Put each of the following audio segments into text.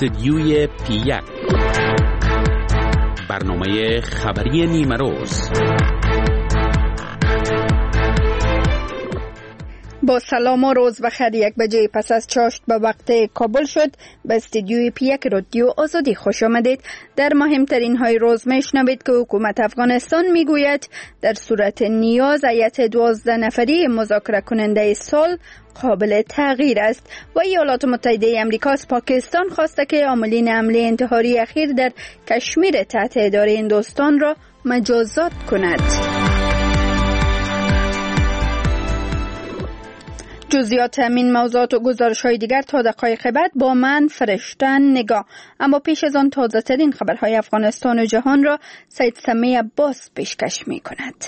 استدیوی پی1 برنامه خبری نیمه روز. با سلام و روز بخیر. 1 بجه پس از چاشت به وقت کابل شد. به استدیوی پی1 رادیو آزادی خوش آمدید. در مهمترین های روز میشنوید که حکومت افغانستان میگوید در صورت نیاز هیئت 12 نفری مذاکره کننده صلح قابل تغییر است. و ایالات متحده آمریکا از پاکستان خواسته که عاملین حمله انتحاری اخیر در کشمیر تحت اداره هندوستان را مجازات کند. جزئیات همین موضوعات و گزارش‌های دیگر تا دقایق بعد با من فرشتن نگاه. اما پیش از آن تازه ترین خبرهای افغانستان و جهان را سید سمی عباس پیشکش می کند.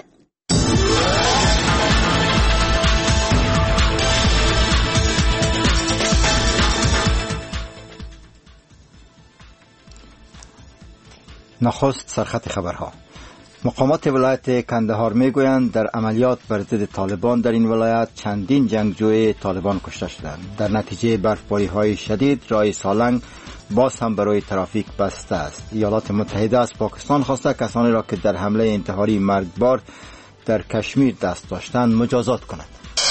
نخست سرخط خبرها. مقامات ولایت کندهار میگویند در عملیات بر ضد طالبان در این ولایت چندین جنگجوی طالبان کشته شدند. در نتیجه برفباری‌های شدید راه سالنگ باز هم برای ترافیک بسته است. ایالات متحده از پاکستان خواسته کسانی را که در حمله انتحاری مرگبار در کشمیر دست داشتند مجازات کند.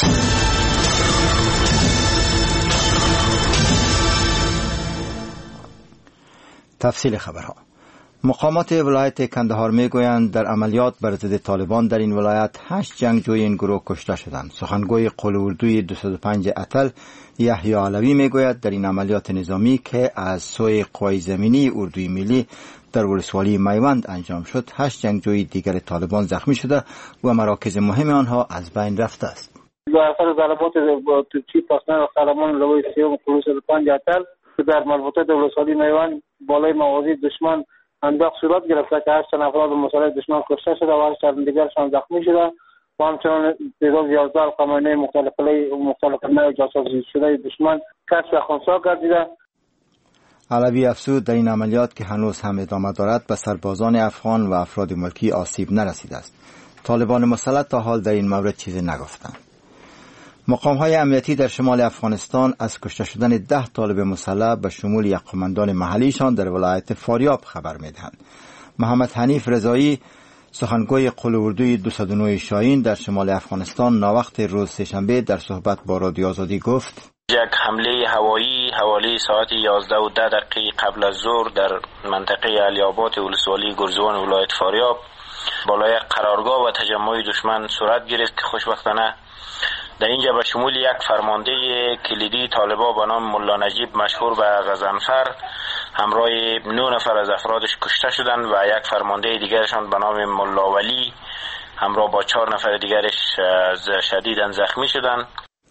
تفصیل خبرها. مقامات ولایت کندهار میگویند در عملیات بر ضد طالبان در این ولایت 8 جنگجوی این گروه کشته شدند. سخنگوی قول اردوی 205 اتل یحیی علوی میگوید در این عملیات نظامی که از سوی قوای زمینی اردوی ملی در ولسوالی میوند انجام شد 8 جنگجوی دیگر طالبان زخمی شده و مراکز مهم آنها از بین رفته است. در اثر ضربات توپچی پاسدار قهرمان لوای سیوم قول 205 اتل در مربوطه ولسوالی میوند بالای مواضع دشمن انداخت صورت گرفته که 8 افراد مسلح دشمن کشته شده و 8 دیگرشان زخمی شده و همچنان تعداد 11 قمانه مختلف جاسوسی شده دشمن کشف و خنثی گردیده. علوی افزود در این عملیات که هنوز هم ادامه دارد به سربازان افغان و افراد ملکی آسیب نرسیده است. طالبان مسلح تا حال در این مورد چیزی نگفتند. مقام‌های امنیتی در شمال افغانستان از کشته شدن 10 طالب مسلح به شمول یک قماندان محلیشان در ولایت فاریاب خبر می‌دهند. محمد حنیف رضایی سخنگوی قول اردوی 209 شاهین در شمال افغانستان ناوقت روز سه‌شنبه در صحبت با رادیو آزادی گفت: یک حمله هوایی حوالی ساعت 11:10 قبل از ظهر در منطقه علی‌آباد ولسوالی گرزوان ولایت فاریاب بالای قرارگاه و تجمع دشمن صورت گرفت که خوشبختانه در اینجا به شمول یک فرمانده کلیدی طالبان به نام ملا نجیب مشهور به غضنفر همراه 9 نفر از افرادش کشته شدند و یک فرمانده دیگرشان به نام ملا ولی همراه با 4 نفر دیگرش شدیداً زخمی شدند.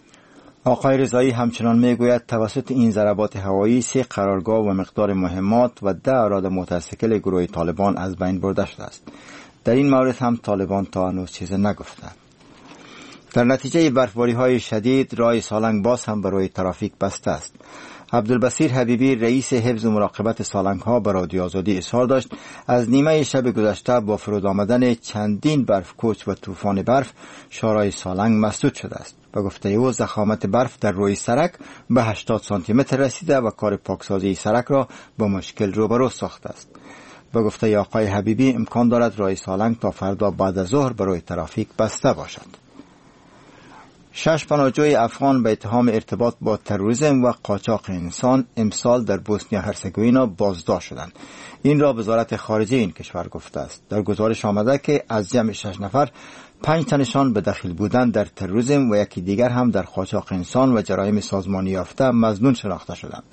آقای رضایی همچنان میگوید توسط این ضربات هوایی 3 قرارگاه و مقدار مهمات و 10 اراده موتورسیکل گروه طالبان از بین برده شده است. در این مورد هم طالبان تا هنوز چیزی نگفتند. در نتیجه برفباری‌های شدید راه سالنگ باز هم برای ترافیک بسته است. عبدالبصیر حبیبی رئیس حفظ و مراقبت سالنگ‌ها به رادیو آزادی اظهار داشت از نیمه شب گذشته با فرود آمدن چندین برف کوچ و طوفان برف شورای سالنگ مسدود شده است. به گفته او ضخامت برف در روی سرک به 80 سانتی متر رسیده و کار پاکسازی سرک را با مشکل روبرو ساخته است. به گفته آقای حبیبی امکان دارد راه سالنگ تا فردا بعد از ظهر برای ترافیک بسته باشد. 6 پناهجوی افغان به اتهام ارتباط با تروریسم و قاچاق انسان امسال در بوسنیا هرزگوینا بازداشت شدند. این را وزارت خارجه این کشور گفته است. در گزارش آمده که از جمع 6 نفر 5 تنشان به دخیل بودن در تروریسم و یکی دیگر هم در قاچاق انسان و جرایم سازمانی یافته مظنون شناخته شدند.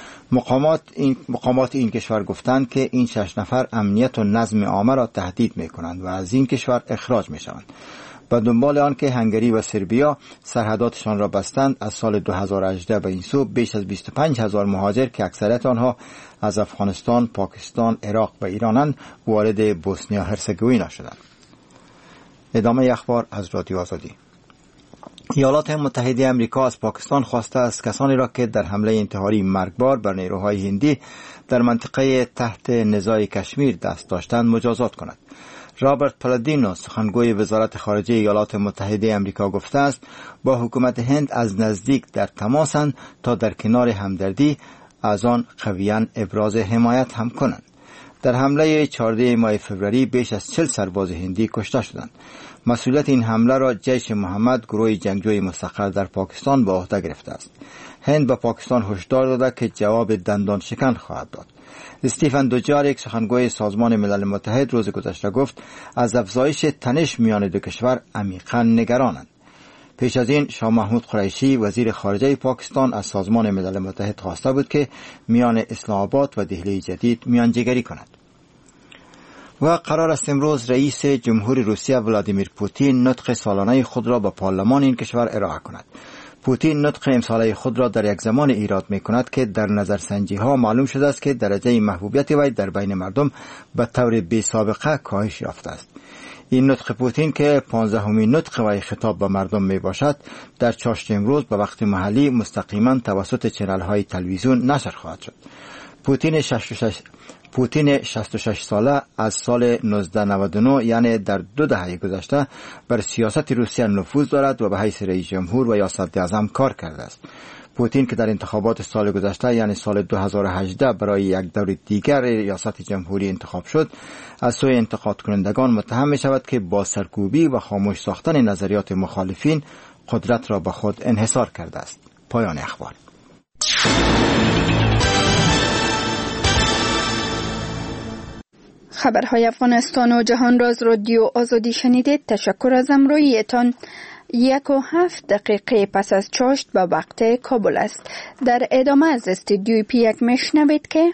مقامات این کشور گفتند که این 6 نفر امنیت و نظم عامه را تهدید می‌کنند و از این کشور اخراج می‌شوند. به دنبال آن که هنگری و سربیا سرحداتشان را بستند از سال 2018 به این سو بیش از 25,000 مهاجر که اکثریت آنها از افغانستان، پاکستان، عراق و ایرانند وارد بوسنیا هرزگوینا شدند. ادامه اخبار از رادیو آزادی. ایالات متحده آمریکا از پاکستان خواسته است کسانی را که در حمله انتحاری مرگبار بر نیروهای هندی در منطقه تحت نزاع کشمیر دست داشتند مجازات کند. رابرت پالادینو سخنگوی وزارت خارجه ایالات متحده آمریکا گفته است با حکومت هند از نزدیک در تماسند تا در کنار همدردی از آن قویاً ابراز حمایت هم کنند. در حمله 14 ماه فوریه بیش از 40 سرباز هندی کشته شدند. مسئولیت این حمله را جیش محمد، گروه جنگجوی مستقر در پاکستان، به عهده گرفته است. هند به پاکستان هشدار داده که جواب دندان شکن خواهد داد. استیفن دوجاریک، سخنگوی سازمان ملل متحد، روز گذشته گفت از افزایش تنش میان دو کشور عمیقاً نگرانند. پیش از این شاه محمود قریشی، وزیر خارجه پاکستان، از سازمان ملل متحد خواسته بود که میان اسلام آباد و دهلی جدید میانجیگری کند. و قرار است امروز رئیس جمهور روسیه ولادیمیر پوتین نطق سالانه خود را به پارلمان این کشور ارائه کند. پوتین نطق امساله خود را در یک زمان ایراد می کند که در نظرسنجی ها معلوم شده است که درجه محبوبیت وی در بین مردم به طور بی سابقه کاهش یافته است. این نطق پوتین که 15مین نطق وی خطاب به مردم می باشد، در چاشت امروز به وقت محلی مستقیما توسط چنل های تلویزیون نشر خواهد شد. پوتین 66 ساله از سال 1999 یعنی در 2 دهه گذشته بر سیاست روسیه نفوذ دارد و به حیث رئیس جمهور و یا صدر اعظم کار کرده است. پوتین که در انتخابات سال گذشته یعنی سال 2018 برای یک دور دیگر ریاست جمهوری انتخاب شد، از سوی انتقاد کنندگان متهم می شود که با سرکوبی و خاموش ساختن نظریات مخالفین قدرت را به خود انحصار کرده است. پایان اخبار. خبرهای افغانستان و جهان را از رادیو آزادی شنیدید. تشکر از همراهیتان. 1:07 پس از چاشت به وقت کابل است. در ادامه از استودیوی P1 میشنوید که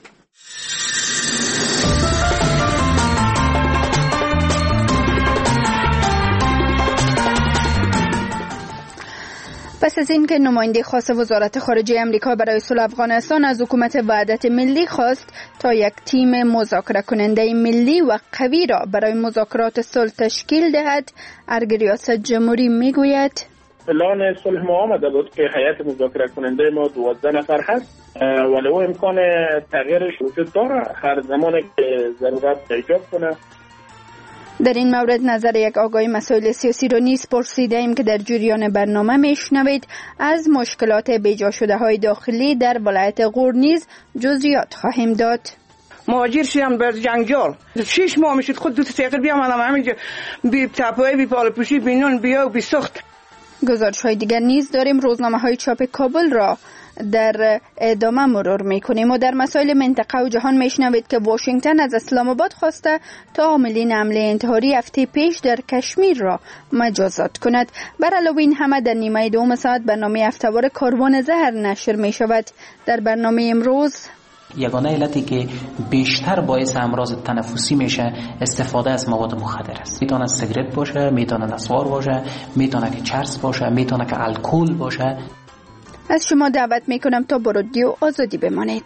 پس از اینکه نماینده خاص وزارت خارجه امریکا برای صلح افغانستان از حکومت وحدت ملی خواست تا یک تیم مذاکره کننده ملی و قوی را برای مذاکرات صلح تشکیل دهد، ارگ ریاست جمهوری میگوید پلان صلح ما آمده بود که هیئت مذاکره کننده ما 12 نفر هست، ولی او امکان تغییرش وجود داره هر زمانی که ضرورت ایجاد کنه. در این مورد نظر یک آگاه مسائل سیاسی را نیز پرسیده ایم که در جریان برنامه میشنوید. از مشکلات بیجا شده های داخلی در ولایت غور نیز جزئیات خواهیم داد. مهاجر شدم به جنگجال 6 ماه میشد، خود 2 سیقل بیام همینجا بی تپایی بی پال پوشی بی نون بیا و بی سخت. گزارش های دیگر نیز داریم. روزنامه های چاپ کابل را در ادامه مرور میکنیم و در مسائل منطقه و جهان میشنوید که واشنگتن از اسلام آباد خواسته تا عاملین حمله انتحاری هفته پیش در کشمیر را مجازات کند. بر علاوه این همه در نیمه دوم ساعت برنامه هفته‌وار کاروان زهر نشر می شود. در برنامه امروز یگانه علتی که بیشتر باعث امراض تنفسی میشه استفاده از مواد مخدر است. میتونه سیگرت باشه، میتونه نسوار باشه، میتونه که چرس باشه، میتونه که الکل باشه. از شما دعوت میکنم تا با رادیو آزادی بمانید.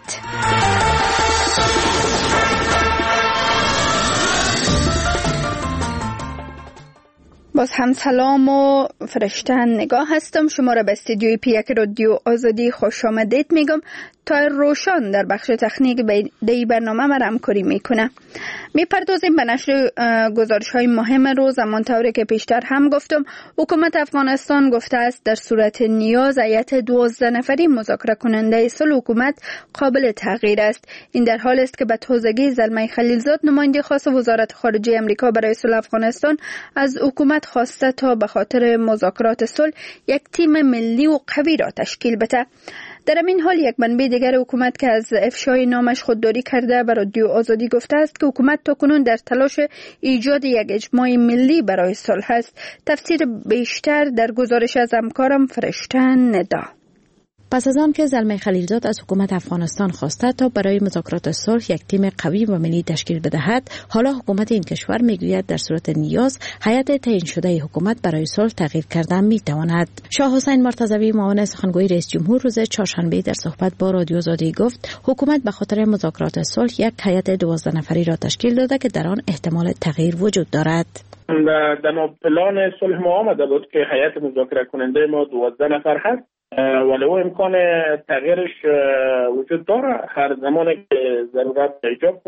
باز هم سلام و فرشتن نگاه هستم. شما را به استودیوی P1 رادیو آزادی خوش آمدید میگم. تا روشان در بخش تکنیک دی برنامه ما همکاری میکنه. میپردازیم به نشر گزارش های مهم روز. همانطوری که پیشتر هم گفتم، حکومت افغانستان گفته است در صورت نیاز هیئت 12 نفری مذاکره کننده صلح حکومت قابل تغییر است. این در حال است که به تازگی زلمه خلیلزاد، نماینده خاص وزارت خارجه امریکا برای صلح افغانستان، از حکومت خواسته تا به خاطر مذاکرات صلح یک تیم ملی و قوی را تشکیل بده. در این حال یک منبع دیگر حکومت که از افشای نامش خودداری کرده بر رادیو آزادی گفته است که حکومت تاکنون در تلاش ایجاد یک اجماع ملی برای صلح است. تفسیر بیشتر در گزارش از همکارم فرشتن ندا. پس از آن که زلمه خلیلزاد از حکومت افغانستان خواسته تا برای مذاکرات صلح یک تیم قوی و ملی تشکیل بدهد، حالا حکومت این کشور میگوید در صورت نیاز هیئت تعیین شده حکومت برای صلح تغییر کردن میتواند. شاه حسین مرتضوی، معاون سخنگوی رئیس جمهور، روز چهارشنبه در صحبت با رادیو آزادی گفت حکومت به خاطر مذاکرات صلح یک هیئت 12 نفری را تشکیل داده که در آن احتمال تغییر وجود دارد. در پلان صلح ما آمده بود که هیئت مذاکره کننده ما 12 نفر هست، ولی او امکان تغییرش وجود داره هر زمانی که ضرورت ایجاد کنه.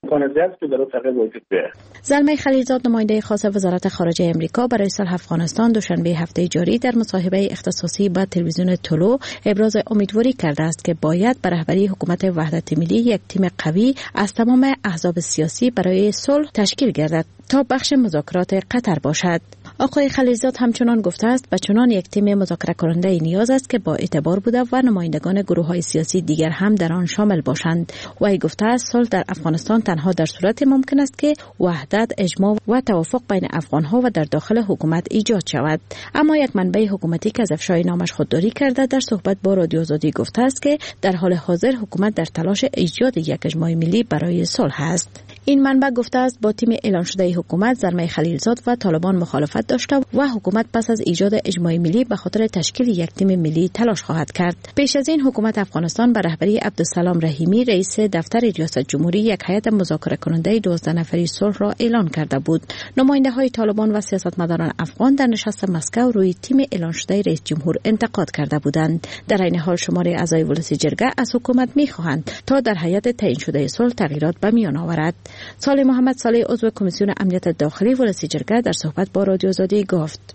امکان زیاد که در تغییر وجود بیاید. زلمه خلیلزاد نماینده خاص وزارت خارجه امریکا برای صلح افغانستان دوشنبه هفته جاری در مصاحبه اختصاصی با تلویزیون طلوع ابراز امیدواری کرده است که باید به رهبری حکومت وحدت ملی یک تیم قوی از تمام احزاب سیاسی برای صلح تشکیل گردد تا بخش مذاکرات قطر باشد. آقای خلیلزاد همچنان گفته است به چنان یک تیم مذاکره کننده نیاز است که با اعتبار بوده و نمایندگان گروه‌های سیاسی دیگر هم در آن شامل باشند. وی گفته است صلح در افغانستان تنها در صورت ممکن است که وحدت، اجماع و توافق بین افغان‌ها و در داخل حکومت ایجاد شود. اما یک منبع حکومتی که از افشای نامش خودداری کرده در صحبت با رادیو آزادی گفته است که در حال حاضر حکومت در تلاش ایجاد یک اجماع ملی برای صلح است. این منبع گفته است با تیم اعلان شده حکومت زلمه خلیلزاد و طالبان مخالفت داشته و حکومت پس از ایجاد اجماع ملی به خاطر تشکیل یک تیم ملی تلاش خواهد کرد. پیش از این حکومت افغانستان به رهبری عبدالسلام رحیمی رئیس دفتر ریاست جمهوری یک هیئت مذاکره کننده 12 نفری صلح را اعلان کرده بود. نماینده‌های طالبان و سیاستمداران افغان در نشست مسکو روی تیم اعلان شده رئیس جمهور انتقاد کرده بودند. در این حال شماره اعضای ولسی جرگه از حکومت می‌خواهند تا در هیئت تعیین شده صلح تغییرات به میان آورد. صالح محمد صالح عضو کمیسیون امنیت داخلی ولسی جرگه در صحبت با رادیو آزادی گفت: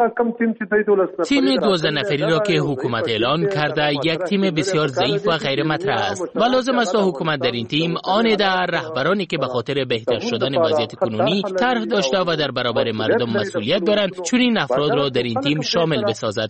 تیم 12 نفری را که حکومت اعلان کرده یک تیم بسیار ضعیف و غیر مطرح است و لازم است حکومت در این تیم آن در رهبرانی که به خاطر بهتر شدن وضعیت کنونی طرح داشته و در برابر مردم مسئولیت دارند چون این افراد را در این تیم شامل بسازد.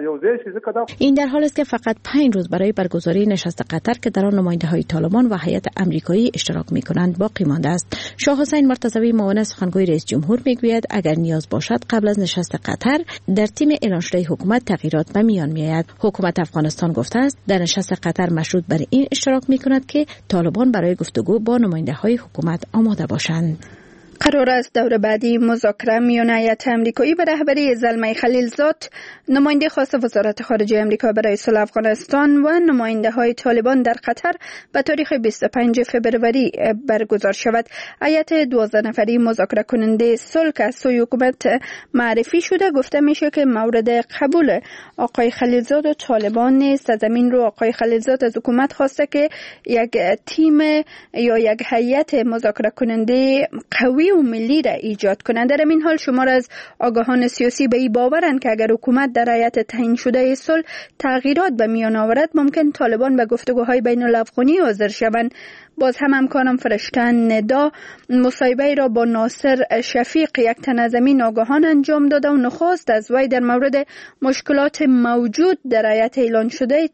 این در حال است که فقط 5 روز برای برگزاری نشست قطر که در آن نماینده‌های طالبان و هیئت آمریکایی اشتراک می‌کنند باقی مانده است. شاه حسین مرتضوی معاون سخنگوی رئیس جمهور میگوید اگر نیاز باشد قبل از نشست قطر در تیم اعلان شده حکومت تغییرات به میان میآید. حکومت افغانستان گفته است در نشست قطر مشروط بر این اشتراک می‌کند که طالبان برای گفتگو با نماینده‌های حکومت آماده باشند. قرار است دور بعدی مذاکره میان هیئت آمریکایی به رهبری زلمه خلیلزاد، نماینده خاص وزارت خارجه آمریکا برای صلح افغانستان و نماینده‌های طالبان در قطر به تاریخ 25 فبروری برگزار شود. هیئت 12 نفری مذاکره کننده صلح که از سوی حکومت معرفی شده گفته میشه که مورد قبول آقای خلیلزاد و طالبان نیست. از همین رو آقای خلیلزاد از حکومت خواسته که یک تیم یا یک هیئت مذاکره کننده قوی و ملی را ایجاد کنند. در این حال شمار از آگاهان سیاسی به این باورند که اگر حکومت در هیئت تعیین شده صلح تغییرات به میان آورد ممکن طالبان به گفتگوهای بین الافغانی حاضر شوند. باز هم همکارم فرشته ندا مصاحبه را با ناصر شفیق یک تن از این آگاهان انجام داده و نخواست از وی در مورد مشکلات موجود در هیئت اعلان شده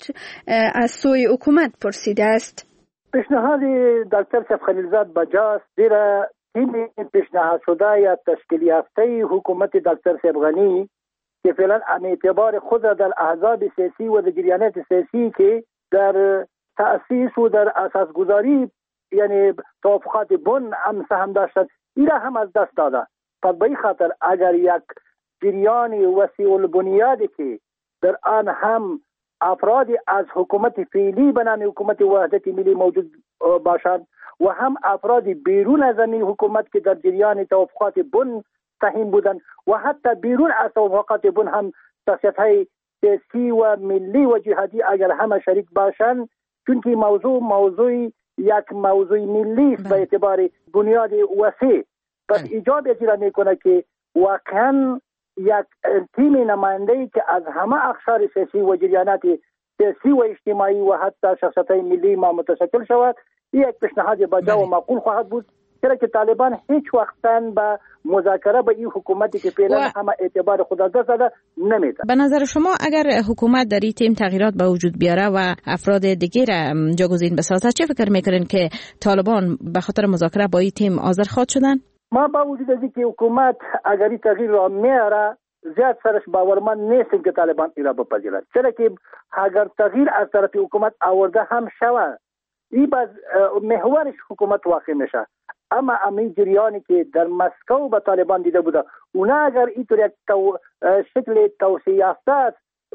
از سوی حکومت پرسیده است. پیشنهاد دکتر سیف خلیلزاد بجاست زیر تیم پیشنهاد شده یا تشکیل یافته حکومت دکتر سیف غنی که فعلا اعتبار خود را در احزاب سیاسی و در جریانات سیاسی که در تأسیس و در اساسگذاری یعنی توافقات بن هم سهم داشتند این را هم از دست داده. پس به این خاطر اگر یک جریان وسیع البنیادی که در آن هم افراد از حکومت فعلی به نام حکومت وحدت ملی موجود باشند و هم افراد بیرون از این حکومت که در جریان توافقات بن سهم بودند و حتی بیرون از توافقات بن هم شخصیت‌های سیاسی و ملی و جهادی اگر همه شریک باشند، چون که موضوع یک موضوع ملی است به اعتبار بنیاد وسیع، پس ایجاب اجرا میکنه که واقعا یک تیم نماینده‌ای که از همه اقشار سیاسی و جریانات سیاسی و اجتماعی و حتی شخصیت‌های ملی ما متشکل شود. این یک پیشنهاد بجا و معقول خواهد بود، چرا که طالبان هیچ وقتاً به مذاکره با این حکومتی که فعلا همه اعتبار خود از دست داده نمیده. به نظر شما اگر حکومت در این تیم تغییرات به وجود بیاره و افراد دیگر جاگزین بسازه، چه فکر میکنین که طالبان به خاطر مذاکره با این تیم حاضر خواهد شدن؟ ما با وجود از اینکه حکومت اگر این تغییر را میاره زیاد سرش باورمند نیستیم که طالبان این را بپذیرند، چرا که اگر تغییر از طرف حکومت آورده هم شود این باز محورش حکومت واقع میشه. اما امی جریانی که در مسکو به طالبان دیده بوده اونا اگر اینطور یک شکل توسعه یافته است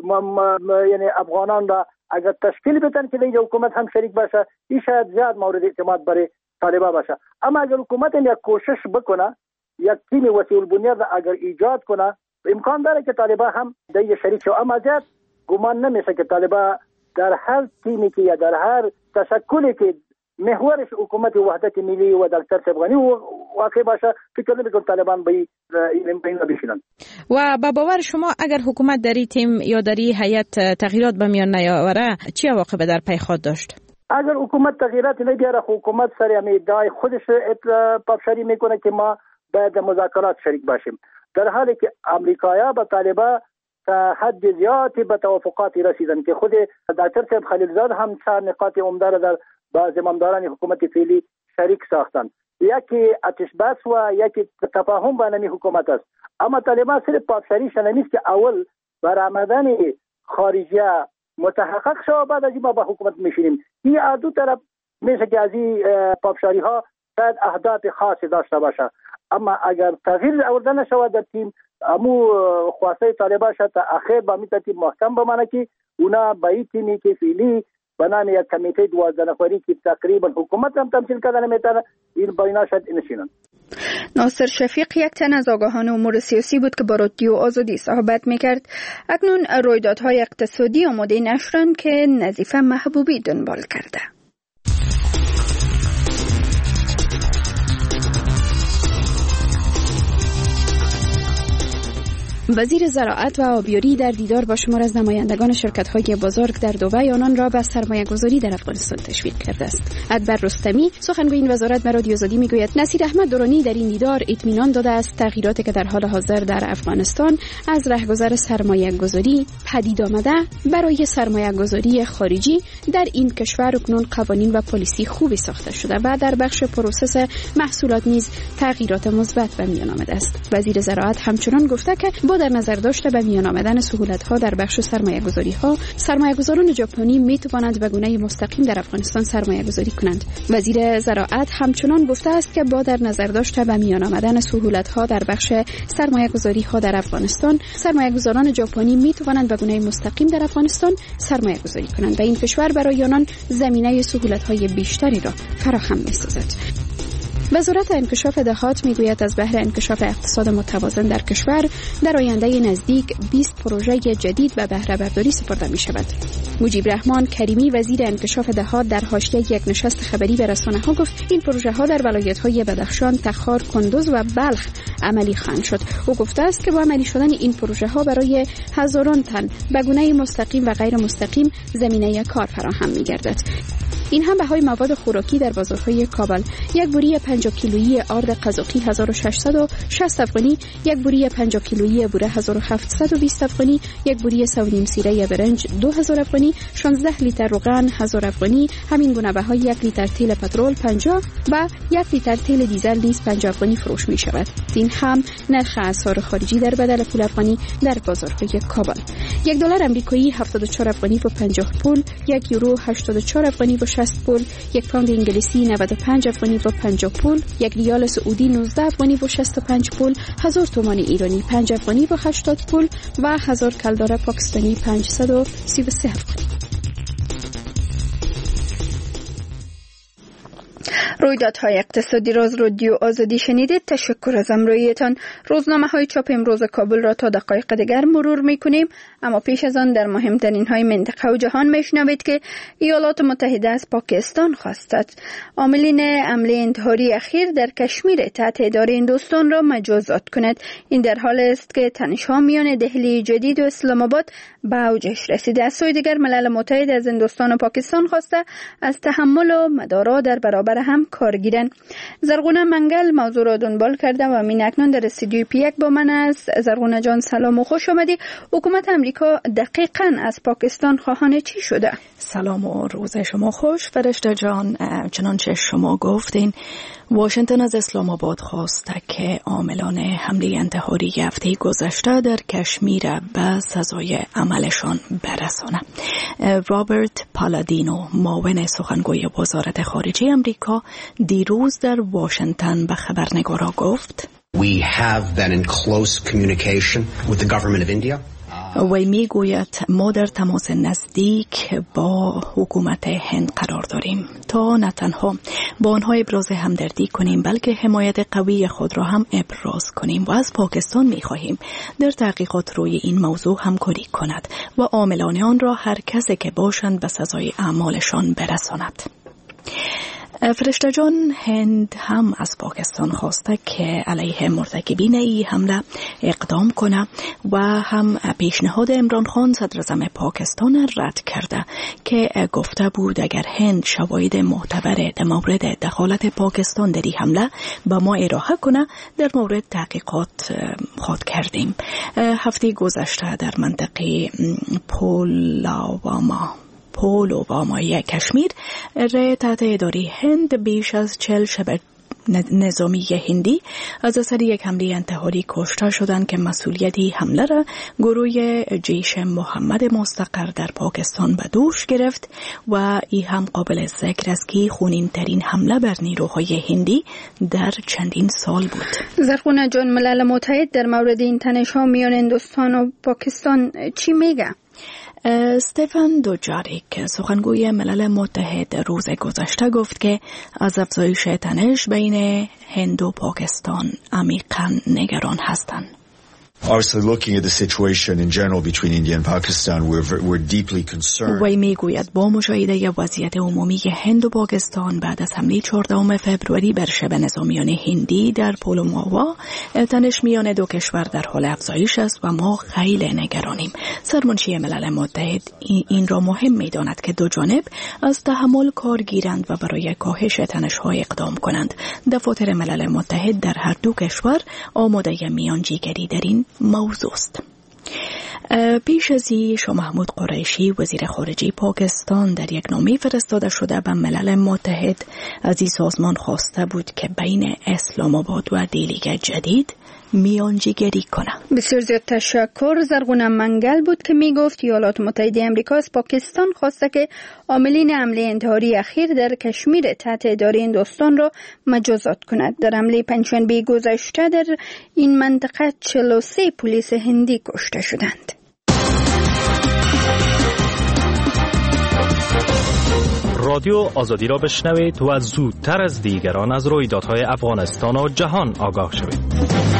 یعنی افغانان را اگر تشکیل بدن که در حکومت هم شریک باشه، این شاید زیاد مورد اعتماد برای طالبان باشه. اما اگر حکومت یک کوشش بکنه یک تیم وسیع البنیاد را اگر ایجاد کنه امکان داره که طالبان هم در شریک شو. اما زیاد گمان نمیشه که طالبان در هر تیمی که یا در هر تشکلی که محورش حکومت وحدت ملی و دکتر اشرف غنی واقع باشه، فکر نمی‌کنم طالبان به این بشینن. و با باور شما اگر حکومت در این تیم یا در این هیئت تغییرات به میان نیاوره چه عواقب در پی خواهد داشت؟ اگر حکومت تغییرات نمیاره، حکومت سر ادعای خودش پافشاری میکنه که ما باید مذاکرات شریک باشیم، در حالی که امریکایا با طالبان تا حد زیادی به توافقاتی رسیدن که خود دکتر صاحب خلیلزاد هم 4 نقاط عمده را در با زمامداران حکومت فعلی شریک ساختن. یکی آتش بس و یکی تفاهم بین حکومت است. اما طالبان صرف پافشاریش نیست که اول برآمدن خارجیه متحقق شود، بعد از این ما با حکومت میشینیم. این دو طرف میشه که از این پافشاری ها شاید اهداف خاصی داشته باشه، اما اگر تغییر آورده نشود در تیم، امو خواسته طالبان شد تا اخیر با می ترتیب محکم بمانه که اونا با این تیمی که فعلی به نام یک کمیته 12 نفری که تقریبا حکومت هم تمثیل کردن میتونه، این با اینا شد نشینن. ناصر شفیق یک تن از آگاهان امور سیاسی بود که با رادیو آزادی صحبت میکرد. اکنون رویدادهای اقتصادی آماده نشرند که نظیفه محبوبی دنبال کرده. وزیر زراعت و آبیاری در دیدار با شمار از نمایندگان شرکت‌های بزرگ در دبی آنان را به سرمایه‌گذاری در افغانستان تشویق کرده است. ادبر رستمی سخنگوی این وزارت به رادیو آزادی میگوید نصیر احمد درانی در این دیدار اطمینان داده است تغییراتی که در حال حاضر در افغانستان از رهگذر سرمایه‌گذاری پدید آمده برای سرمایه‌گذاری خارجی در این کشور اکنون قوانین و پالیسی خوبی ساخته شده و در بخش پروسس محصولات نیز تغییرات مثبت به میان آمده است. وزیر زراعت همچنان گفته که با در نظر داشته به میان آمدن سهولت‌ها در بخش سرمایه‌گذاری‌ها، سرمایه‌گذاران ژاپنی می‌توانند به گونه مستقیم در افغانستان سرمایه‌گذاری کنند. وزیر زراعت همچنان گفته است که با در نظر داشته به میان آمدن سهولت‌ها در بخش سرمایه‌گذاری‌ها در افغانستان، سرمایه‌گذاران ژاپنی می‌توانند به گونه مستقیم در افغانستان سرمایه‌گذاری کنند و این کشور برای آنان زمینه سهولت‌های بیشتری را فراهم می‌سازد. وزارت انکشاف دهات میگوید از بهر انکشاف اقتصاد متوازن در کشور در آینده نزدیک 20 پروژه جدید به بهره برداری سپرده می شود. مجیب رحمان کریمی وزیر انکشاف دهات در حاشیه یک نشست خبری به رسانه‌ها گفت این پروژه ها در ولایت‌های بدخشان، تخار، کندوز و بلخ عملی خواهند شد. او گفته است که با عملی شدن این پروژه ها برای هزاران تن به گونه مستقیم و غیر مستقیم زمینه کار فراهم می گردد. این هم بهای مواد خوراکی در بازارهای کابل. یک بوری 50 کیلویی آرد قزاقی 1660 افغانی، یک بوری 50 کیلویی بوره 1720 افغانی، یک بوری سونیم سیره برنج 2000 افغانی، 16 لیتر روغن 1000 افغانی، همین گونه بهای 1 لیتر تیل پترول 50 و 1 لیتر تیل دیزل نیز 50 افغانی فروش می شود. این هم نرخ اسعار خارجی در بدل پول افغانی در بازارهای کابل. یک دلار آمریکایی 74 افغانی و 50 پول، یک یورو 84 افغانی و 60 پول، یک پوند انگلیسی 95 افغانی و 50 پول، یک ریال سعودی 19 افغانی و 65 پول، 1000 تومان ایرانی 5 افغانی و 80 پول و 1000 کلدار پاکستانی 533 افغانی. رویدادهای اقتصادی راز رادیو آزادی شنیدید. تشکر از همراهیتان. روزنامه‌های چاپ امروز کابل را تا دقایق دیگر مرور می‌کنیم، اما پیش از آن در مهمترین های منطقه و جهان میشنوید که ایالات متحده از پاکستان خواستند عاملین حمله انتحاری اخیر در کشمیر تحت اداره هندوستان را مجازات کند. این در حال است که تنش‌ها میان دهلی جدید و اسلام آباد به اوجش رسیده. از سوی دیگر ملل متحد از هندوستان و پاکستان خواسته از تحمل و مدارا در برابر هم کار گیرند. زرغونه منگل موضوع را دنبال کرده و همین اکنون در استودیوی پیک با من است. زرغونه جان سلام و خوش آمدی. حکومت امریکا دقیقاً از پاکستان خواهان چی شده؟ سلام و روز شما خوش فرشته جان. چنانچه شما گفتین واشنگتن از اسلام آباد خواسته که عاملان حمله انتحاری هفته گذشته در کشمیر به سزای عملشان برسانه. رابرت پالادینو معاون سخنگوی وزارت خارجه امریکا دیروز در واشنگتن به خبرنگارا گفت We have been in close communication with the government of India. وی میگوید ما در تماس نزدیک با حکومت هند قرار داریم تا نه تنها با آنها ابراز همدردی کنیم بلکه حمایت قوی خود را هم ابراز کنیم و از پاکستان میخواهیم در تحقیقات روی این موضوع همکاری کند و عاملان آن را هر کسی که باشند به سزای اعمالشان برساند. فرشته جان، هند هم از پاکستان خواسته که علیه مرتکبین این حمله اقدام کنه و هم پیشنهاد عمران خان صدر اعظم پاکستان رد کرده که گفته بود اگر هند شواهد معتبر در مورد دخالت پاکستان در این حمله با ما ارائه کنه در مورد تحقیقات خود کردیم. هفته گذشته در منطقه پولوامای کشمیر تحت اداره هند بیش از 40 شبه نظامی هندی از اثر یک حمله انتحاری کشته شدند که مسئولیتی حمله را گروه جیش محمد مستقر در پاکستان به دوش گرفت و این هم قابل ذکر است که خونین ترین حمله بر نیروهای هندی در چندین سال بود. زرخونه جان، ملل متحد در مورد این تنش‌ها میان هندوستان و پاکستان چی میگه؟ استفان دوجاریک، سخنگوی ملل متحد، روز گذشته گفت که از افزایش تنش بین هند و پاکستان عمیقاً نگران هستند. Obviously, looking at the situation in general between India and Pakistan, we're deeply concerned. وی میگوید با مشاهده وضعیت عمومی هند و پاکستان بعد از حمله 14 فوریه بر شبه نظامیان هندی در پولوامای، تنش میان دو کشور در حال افزایش است و ما خیلی نگرانیم. سرمنشی ملل متحد این را مهم می‌داند که دو جانب از تحمل کار گیرند و برای کاهش تنش‌ها اقدام کنند. دفاتر ملل متحد در هر دو کشور آماده میانجیگری در این موضوع است. پیش از این شاه محمود قریشی وزیر خارجه پاکستان در یک نامه فرستاده شده به ملل متحد از این سازمان خواسته بود که بین اسلام آباد و دهلی جدید میانجیگری کنه. بسیار زیاد تشکر. زرغونه منگل بود که میگفت ایالات متحده آمریکا از پاکستان خواسته که عاملین حمله انتحاری اخیر در کشمیر تحت اداره هندوستان را مجازات کند. در حمله پنجشنبه گذشته در این منطقه 43 پلیس هندی کشته شدند. رادیو آزادی را بشنوید و زودتر از دیگران از رویدادهای افغانستان و جهان آگاه شوید.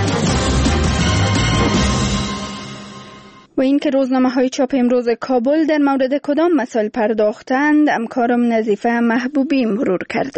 و این که روزنامه‌های چاپ امروز کابل در مورد کدام مسائل پرداختند، همکارم نظیفه محبوبی مرور کرده.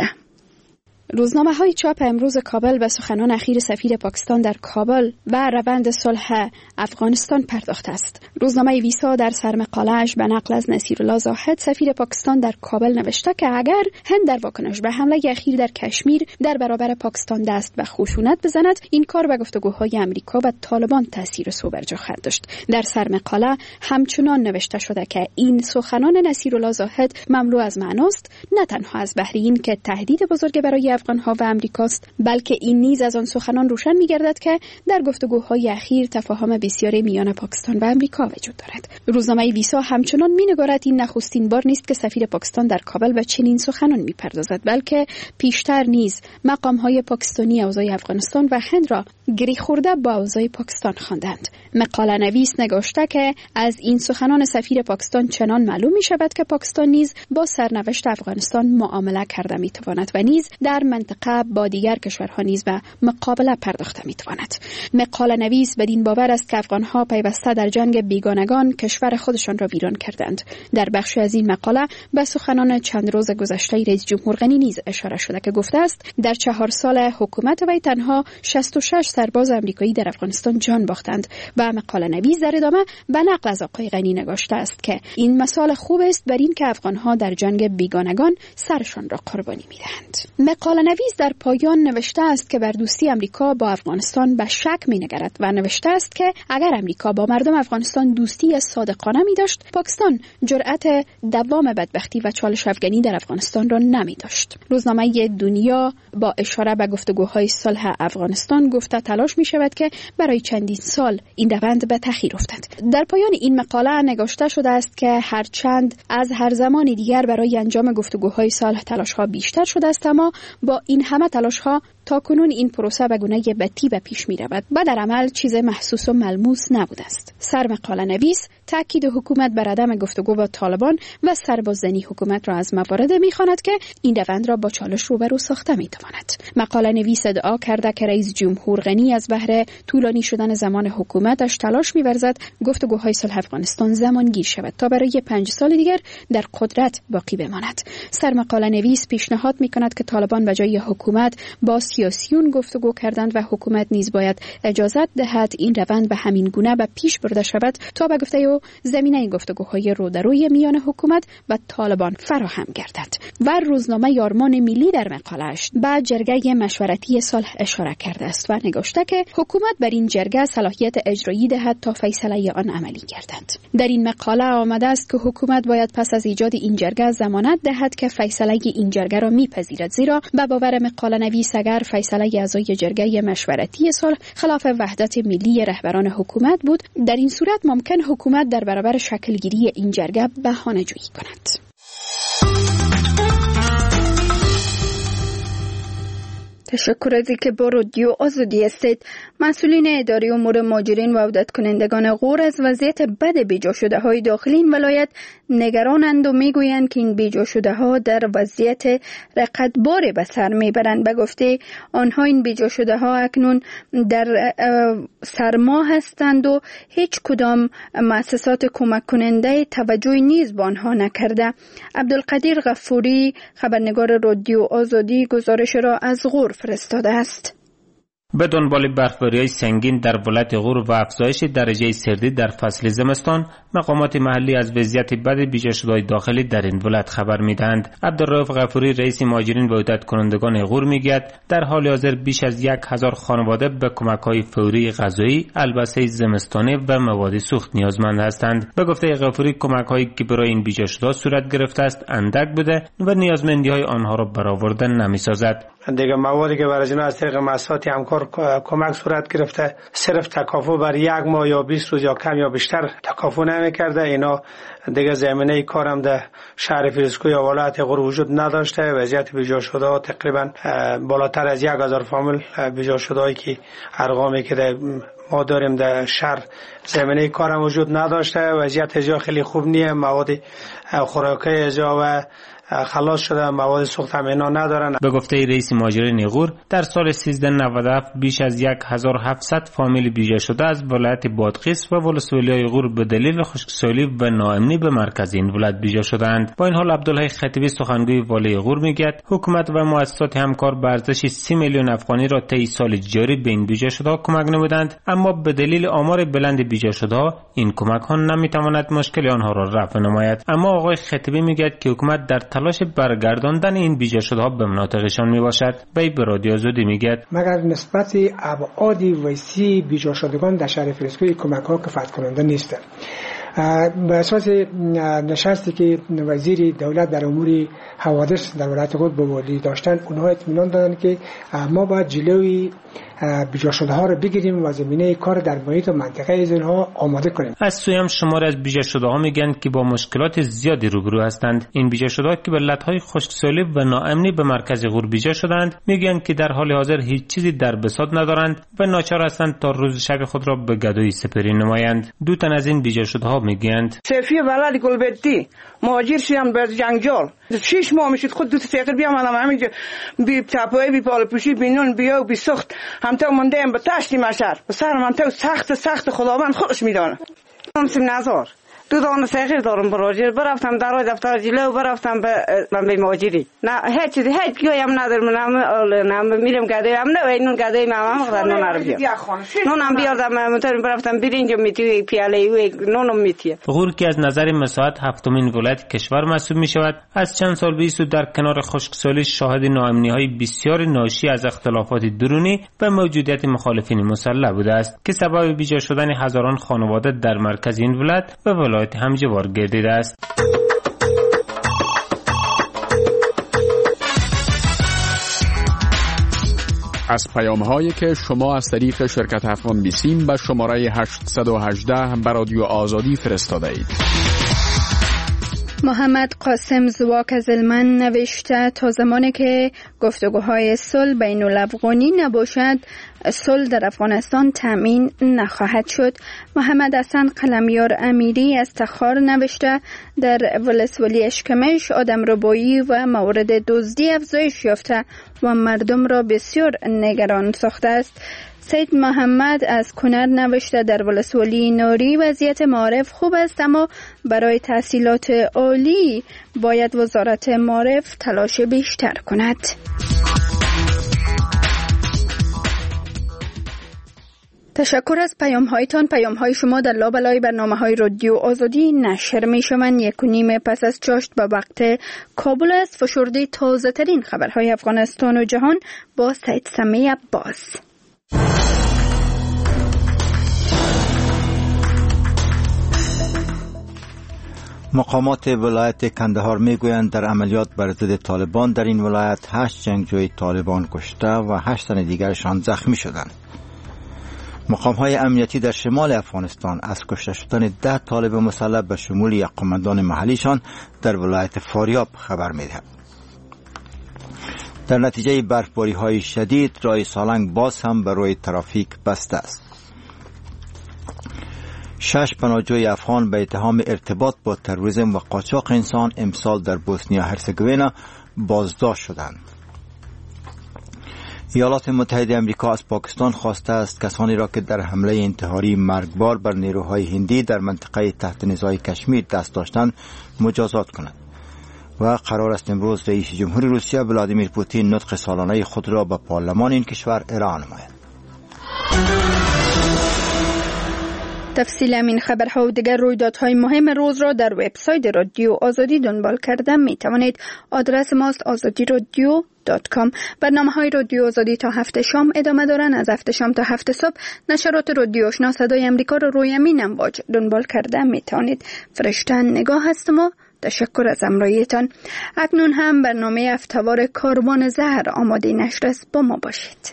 روزنامه‌های چاپ امروز کابل به سخنان اخیر سفیر پاکستان در کابل و روند صلح افغانستان پرداخته است. روزنامه ویسا در سرمقاله‌اش به نقل از نصیرالله زاهد سفیر پاکستان در کابل نوشته که اگر هند در واکنش به حمله اخیر در کشمیر در برابر پاکستان دست به خشونت بزند، این کار به گفتگوهای امریکا و طالبان تاثیر سوبرجا خواهد داشت. در سرمقاله همچنان نوشته شده که این سخنان نصیرالله زاهد مملو از معناست، نه تنها از بهر این که تهدید بزرگ برای افغان‌ها و امریکاست، بلکه این نیز از آن سخنان روشن می‌گردد که در گفتگوهای اخیر تفاهم بسیاری میان پاکستان و امریکا وجود دارد. روزنامه ویسا همچنان می‌نگارد این نخستین بار نیست که سفیر پاکستان در کابل به چنین سخنان می‌پردازد، بلکه پیشتر نیز مقام‌های پاکستانی اوضاع افغانستان و هند را گری خورده با اوضاع پاکستان خواندند. مقاله نویس نگاشته که از این سخنان سفیر پاکستان چنان معلوم می‌شود که پاکستان نیز با سرنوشت افغانستان معامله کرده می‌تواند و نیز در منطقه با دیگر کشورها نیز به مقابله پرداخته می‌تواند. مقاله نویس بدین باور است که افغان‌ها پیوسته در جنگ بیگانگان کشور خودشان را ویران کردند. در بخشی از این مقاله به سخنان چند روز گذشته رئیس جمهور غنی نیز اشاره شده که گفته است در 4 سال حکومت وی تنها 66 سرباز آمریکایی در افغانستان جان باختند و مقاله نویس در ادامه به نقل از آقای غنی نگاشته است که این مثال خوب است بر این که افغان‌ها در جنگ بیگانگان سرشان را قربانی می‌دهند. مقاله نویس در پایان نوشته است که بر دوستی امریکا با افغانستان به شک می‌نگرد و نوشته است که اگر امریکا با مردم افغانستان دوستی صادقانه می‌داشت، پاکستان جرأت دوام بدبختی و چالش افغانی در افغانستان را نمی‌داشت. روزنامه دنیا با اشاره به گفتگوهای صلح افغانستان گفته تلاش می‌شود که برای چندین سال این روند به تأخیر افتد. در پایان این مقاله نگاشته شده است که هرچند از هر زمان دیگر برای انجام گفتگوهای صلح تلاش‌ها بیشتر شده است، اما با این همه تلاش‌ها تاکنون این پروسه به گونه بتی به پیش می‌رود و در عمل چیز محسوس و ملموس نبوده است. سرمقاله نویس تاکید حکومت بر عدم گفتگو با طالبان و سرباززنی حکومت را از موارد می‌خواند که این روند را با چالش روبرو ساخته می‌تواند. مقاله نویس ادعا کرده که رئیس جمهور غنی از بهر طولانی شدن زمان حکومتش تلاش می‌ورزد گفتگوهای صلح افغانستان زمانگیر شود تا برای 5 سال دیگر در قدرت باقی بماند. سرمقاله نویس پیشنهاد می‌کند که طالبان به جای حکومت با سیاسیون گفتگو کردند و حکومت نیز باید اجازت دهد این روند به همین گونه به پیش برده شود تا به گفته او زمینه گفتگوهای رودروی میان حکومت و طالبان فراهم گردد. و روزنامه یارمان ملی در مقاله‌اش به جرگه مشورتی صلح اشاره کرده است و نگاشته که حکومت بر این جرگه صلاحیت اجرایی دهد تا فیصله آن عملی گردد. در این مقاله آمده است که حکومت باید پس از ایجاد این جرگه ضمانت دهد که فیصله این جرگه را میپذیرد، زیرا به باور مقاله نویس اگر فیصله اعضای جرگه مشورتی صلح خلاف وحدت ملی رهبران حکومت بود، در این صورت ممکن حکومت در برابر شکلگیری این جرگه بهانه‌جویی کند. تشکر از اینکه با رادیو آزادی هستید. مسئولین اداره امور مهاجرین و عودت کنندگان غور از وضعیت بد بیجا شده های داخل این ولایت نگرانند و میگویند که این بیجا شده ها در وضعیت رقتبار به سر میبرند. به گفته آنها این بیجا شده ها اکنون در سرما هستند و هیچ کدام مؤسسات کمک کننده توجهی نیز به آنها نکرده. عبدالقدیر غفوری خبرنگار رادیو آزادی گزارش را از غور فرستاده است. به دنبال برفباری‌های سنگین در ولایت غور و افزایش درجه سردی در فصل زمستان، مقامات محلی از وضعیت بد بیجا شده‌های داخلی در این ولایت خبر می‌دهند. عبدالرؤوف غفوری رئیس مهاجرین و عودت کنندگان غور می‌گوید در حال حاضر بیش از 1000 خانواده به کمک‌های فوری غذایی، البسه زمستانی و مواد سوخت نیازمند هستند. به گفته غفوری کمک‌هایی که برای این بیجا شده‌ها صورت گرفته است اندک بوده و نیازمندی‌های آنها را برآورده نمی‌سازد. دیگه موادی که برای جنا از طریق مؤسسات همکار کمک صورت گرفته صرف تکافو بر 1 ماه یا 20 روز یا کم یا بیشتر تکافو نمی‌کرده. اینا دیگه زمینه کارم در شهر فیروزکوه یا ولایت غور وجود نداشته. وضعیت بیجا شده ها تقریبا بالاتر از 1000 فامیل بیجا شده که ارقامی که ما داریم در شهر زمینه کارم وجود نداشته. وضعیت جا خیلی خوب نیه. مواد خوراکی جا و خلاص شده، مواد سوخت هم اینا ندارن. به گفته رئیس مهاجرین غور در سال 1397 بیش از 1700 فامیل بیجا شده از ولایت بادغیس و ولسوالی غور به دلیل خشکسالی و ناامنی به مرکز این ولایت بیجا شدند. با این حال عبدالحی خطیبی سخنگوی والی غور میگوید حکومت و مؤسسات همکار به ارزش 30 میلیون افغانی را طی سال جاری به این بیجا شده کمک نمودند، اما به دلیل آمار بلند بیجا شده این کمک ها نمیتواند مشکل آنها را رفع نماید. اما آقای خطیبی میگوید که حکومت در تلاش برگرداندن این بیجا شده ها به مناطقشان میباشد. وی به رادیو آزادی میگوید مگر نسبت ابعاد وسیع بیجا شدگان در شهر فیروزکوه کمک ها کفایت کننده نیست. به اساس نشستی که وزیر دولت در امور حوادث در ولایت غور به والی داشتن، اونها اطمینان دادن که ما باید جلوی بیجا شده ها رو بگیریم و زمینه کار در محیط و منطقه از اینها آماده کنیم. از سوی هم شمار از بیجا شده ها میگن که با مشکلات زیادی روبرو هستند. این بیجا شده ها که به علتهای خشکسالی و ناامنی به مرکز غور بیجا شدند میگن که در حال حاضر هیچ چیزی در بساط ندارند و ناچار هستند تا روز شب خود را به گدایی سپری نمایند. 2 تن از این بیجا شده ها میگویند سیفی ولد گلبدی مهاجر شدم به جنگجال 6 ماه میشد خود 2 تا بیام الان همینجا بی تپای بی پالپوشی بی نون بیا و بی سخت هم تو مونده ام به تشتی مشهر به سر من تو سخت خداوند خودش میدانه. همسیم نزار 2 دانه سیغیر دارم براجر برفتم در دفتر جلو برفتم به مهاجری نه هیچ چیزی هیچ گویم ندارم نه میرم گده هم نه اینون گده مامان خدا نون رو بیار نونم بیاردم متر برفتم برنج میتی پیاله و نونم میتی. غور که از نظر مساحت 7مین ولایت کشور محسوب می شود از چند سال پیش در کنار خشکسالی شاهد ناامنی‌های بسیار ناشی از اختلافات درونی و موجودیت مخالفین مسلح بوده است که سبب بیجا شدن هزاران خانواده در مرکز این ولایت و ولایت همجوار گردیده است. از پیام‌هایی که شما از طریق شرکت افغان بیسیم به شماره 818 به رادیو آزادی فرستاده اید. محمد قاسم زواک از علمن نوشته تا زمانی که گفتگوهای صلح بین الافغانی نباشد صلح در افغانستان تامین نخواهد شد. محمد حسن قلمیار امیری از تخار نوشته در ولسوالی اشکمش آدمربایی و مورد دزدی افزایش یافته و مردم را بسیار نگران ساخته است. سید محمد از کنر نوشته در ولسوالی نوری وضعیت معارف خوب است، اما برای تحصیلات عالی باید وزارت معارف تلاش بیشتر کند. تشکر از پیام‌هایتان. پیام‌های شما در لابلای برنامه‌های رادیو آزادی نشر می‌شوند. 1:30 پس از چاشت به وقت کابل است. فشرده تازه‌ترین خبرهای افغانستان و جهان با سید سمی عباس. مقامات ولایت کندهار میگویند در عملیات بر ضد طالبان در این ولایت 8 جنگجوی طالبان کشته و 8 تن دیگرشان زخمی شدند. مقام‌های امنیتی در شمال افغانستان از کشته شدن 10 طالب مسلح به شمول یک قماندان محلیشان در ولایت فاریاب خبر می‌دهد. در نتیجه برفباری‌های شدید راه سالنگ باز هم بر روی ترافیک بسته است. 6 پناهجوی افغان به اتهام ارتباط با تروریسم و قاچاق انسان امسال در بوسنیا هرزگوینا بازداشت شدند. ایالات متحده آمریکا از پاکستان خواسته است کسانی را که در حمله انتحاری مرگبار بر نیروهای هندی در منطقه تحت نزاع کشمیر دست داشتند مجازات کند. و قرار است امروز رئیس جمهور روسیه ولادیمیر پوتین نطق سالانه خود را به پارلمان این کشور ارائه نماید. تفصیل این خبرها و دیگر رویدادهای مهم روز را در وبسایت رادیو آزادی دنبال کرده می توانید. آدرس ماست azadiradio.com. برنامه‌های رادیو آزادی تا 7 شام ادامه دارند. از 7 شام تا 7 صبح نشرات رادیو آشنا صدای امریکا را روی امین امواج دنبال کرده می توانید. فرشته نگاه هستم و تشکر از همراهیتان. اکنون هم برنامه هفته‌وار کاروان زهر آماده نشر است. با ما باشید.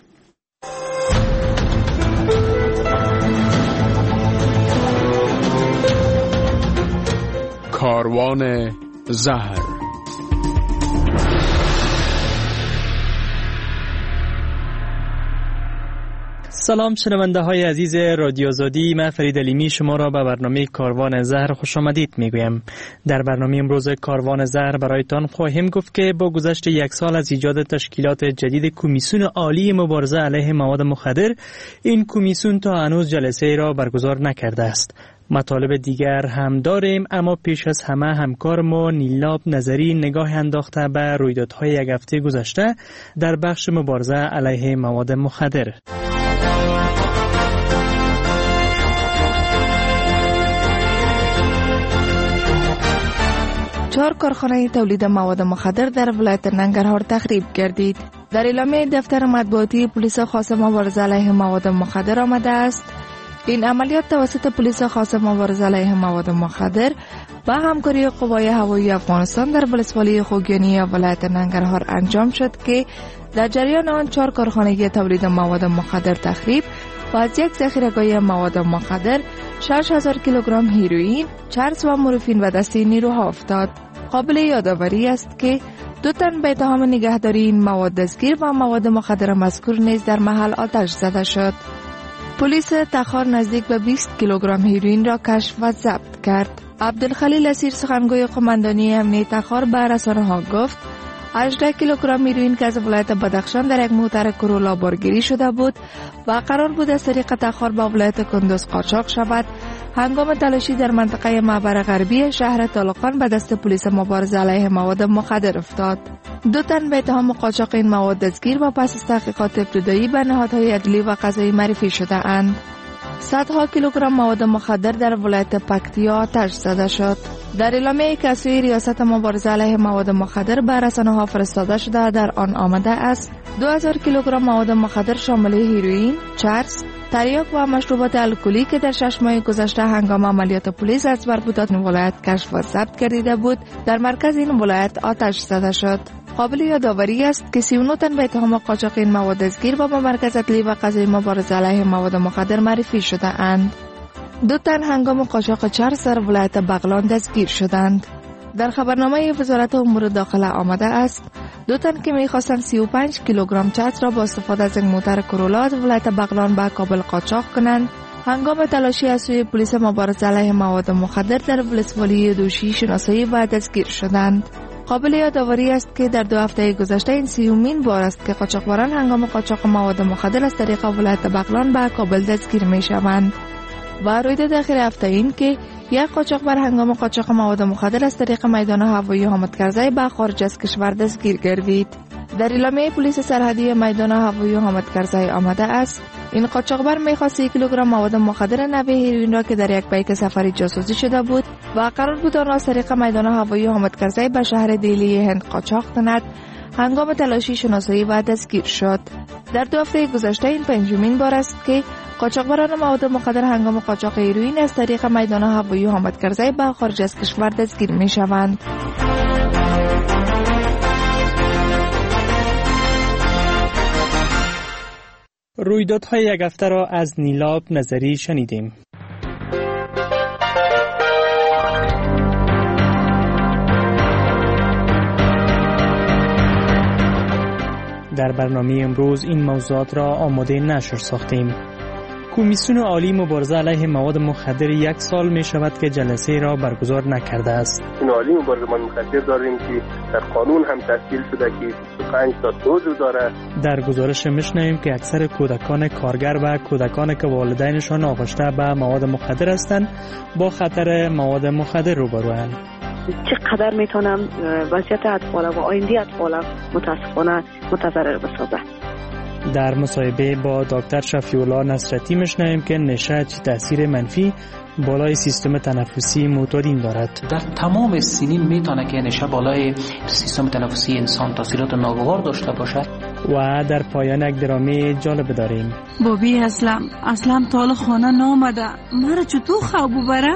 کاروان زهر. سلام شنونده های عزیز رادیو آزادی، من فرید علیمی شما را به برنامه کاروان زهر خوش آمدید میگویم. در برنامه امروز کاروان زهر برایتان خواهیم گفت که با گذشت 1 سال از ایجاد تشکیلات جدید کمیسیون عالی مبارزه علیه مواد مخدر، این کمیسیون تا هنوز جلسه را برگزار نکرده است. مطالب دیگر هم داریم، اما پیش از همه همکار ما نیلاب نظری نگاه انداخته به رویدادهای 1 هفته گذشته در بخش مبارزه علیه مواد مخدر. 4 کارخانه تولید مواد مخدر در ولایت ننگرهار تخریب گردید. در اعلامیه دفتر مطبوعاتی پلیس خاص مبارزه علیه مواد مخدر آمده است این عملیات توسط پلیس خاص مبارزه علیه مواد مخدر با همکاری قوای هوایی افغانستان در ولسوالی خوگیانی ولایت ننگرهار انجام شد که در جریان آن 4 کارخانه تولید مواد مخدر تخریب و از یک ذخیره‌گاه مواد مخدر 6000 کیلوگرم هیروئین، چرس و مورفین به دست نیروها افتاد. قابل یادآوری است که 2 تن به اتهام نگهداری این مواد دستگیر و مواد مخدر مذکور نیز در محل آتش زده شد. پلیس تخار نزدیک به 20 کیلوگرم هیروئین را کشف و ضبط کرد. عبدالخلیل اسیر سخنگوی قماندانی امنیت تخار به رسانه‌ها گفت 18 کیلوگرم هیروئین که از ولایت بدخشان در یک موتر کرولا بارگیری شده بود و قرار بود از طریق تخار به ولایت کندوز قاچاق شود، هنگام تلاشی در منطقه معبر غربی شهر طالقان به دست پلیس مبارزه علیه مواد مخدر افتاد. 2 تن به اتهام قاچاق این مواد دستگیر و پس از تحقیقات ابتدایی به نهادهای عدلی و قضایی معرفی شده اند. صدها کیلوگرم مواد مخدر در ولایت پکتیا آتش زده شد. در اعلامیه‌ای که از سوی ریاست مبارزه علیه مواد مخدر به رسانه‌ها فرستاده شده در آن آمده است 2000 کیلوگرم مواد مخدر شامل هیروئین، چرس، تریاک و مشروبات الکلی که در 6 ماه گذشته هنگام عملیات پلیس از بربودات ولایت کشف و ضبط گردیده بود در مرکز این ولایت آتش زده شد. قابل یادآوری است که 39 تن به اتهام قاچاق این مواد دستگیر و به مرکز عدلی و قضایی مبارزه علیه مواد مخدر معرفی شده اند. 2 تن هنگام قاچاق چرس در ولایت بغلان دستگیر شدند. در خبرنامه وزارت امور داخله آمده است 2 تن که می‌خواستند 35 کیلوگرم چتر را با استفاده از یک موتر کرولا از ولایت بغلان به کابل قاچاق کنند هنگام تلاشی از سوی پلیس مبارزه علیه مواد مخدر در ولسوالی دوشی شناسایی و دستگیر شدند. قابل یادآوری است که در 2 هفته گذشته این 30مین بار است که قاچاقبران هنگام قاچاق مواد مخدر از طریق ولایت بغلان به کابل دستگیر می‌شوند. و رویداد اخیر هفته این که یک قاچاقبر هنگام قاچاق مواد مخدر از طریق میدان هوایی حامد کرزی به خارج از کشور دستگیر گردید. در اعلامیه پلیس سرحدی میدان هوایی حامد کرزی آمده است این قاچاقبر می‌خواست 1 کیلوگرم مواد مخدر نوع هیروئین را که در یک بیک سفری جاسوسی شده بود و قرار بود آن را از طریق میدان هوایی حامد کرزی به شهر دیلی هند قاچاق کند هنگام تلاشی شناسایی و دستگیر شد. در 2 هفته گذشته این 5مین بار است که قاچاقبران مواد مخدر هنگام قاچاق هیروئین از طریق میدان هوایی حامد کرزی به خارج از کشور دستگیر می‌شوند. رویدادهای یک هفته را از نیلاب نظری شنیدیم. در برنامه امروز این موضوعات را آماده نشر ساختیم. کمیسیون عالی مبارزه علیه مواد مخدر 1 سال می شود که جلسه را برگزار نکرده است. کمیسیون عالی مبارزه مواد مخدر داریم که در قانون هم تشکیل شده که 25 تا عضو داره. در گزارش میشنویم که اکثر کودکان کارگر و کودکان که والدینشان آغشته به مواد مخدر هستند با خطر مواد مخدر روبروند. چقدر میتونم وضعیت اطفال و آینده اطفال متاسفانه متضرر بسازه. در مصاحبه با دکتر شفیع‌الله نصرتی میشنویم که نشه چه تاثیر منفی بالای سیستم تنفسی معتادین دارد. در تمام سنین میتونه که نشه بالای سیستم تنفسی انسان تاثیرات ناگوار داشته باشد. و در پایان یک درامه جالب داریم. بابی اسلام تا خانه نامده مرا چطور خواب ببره؟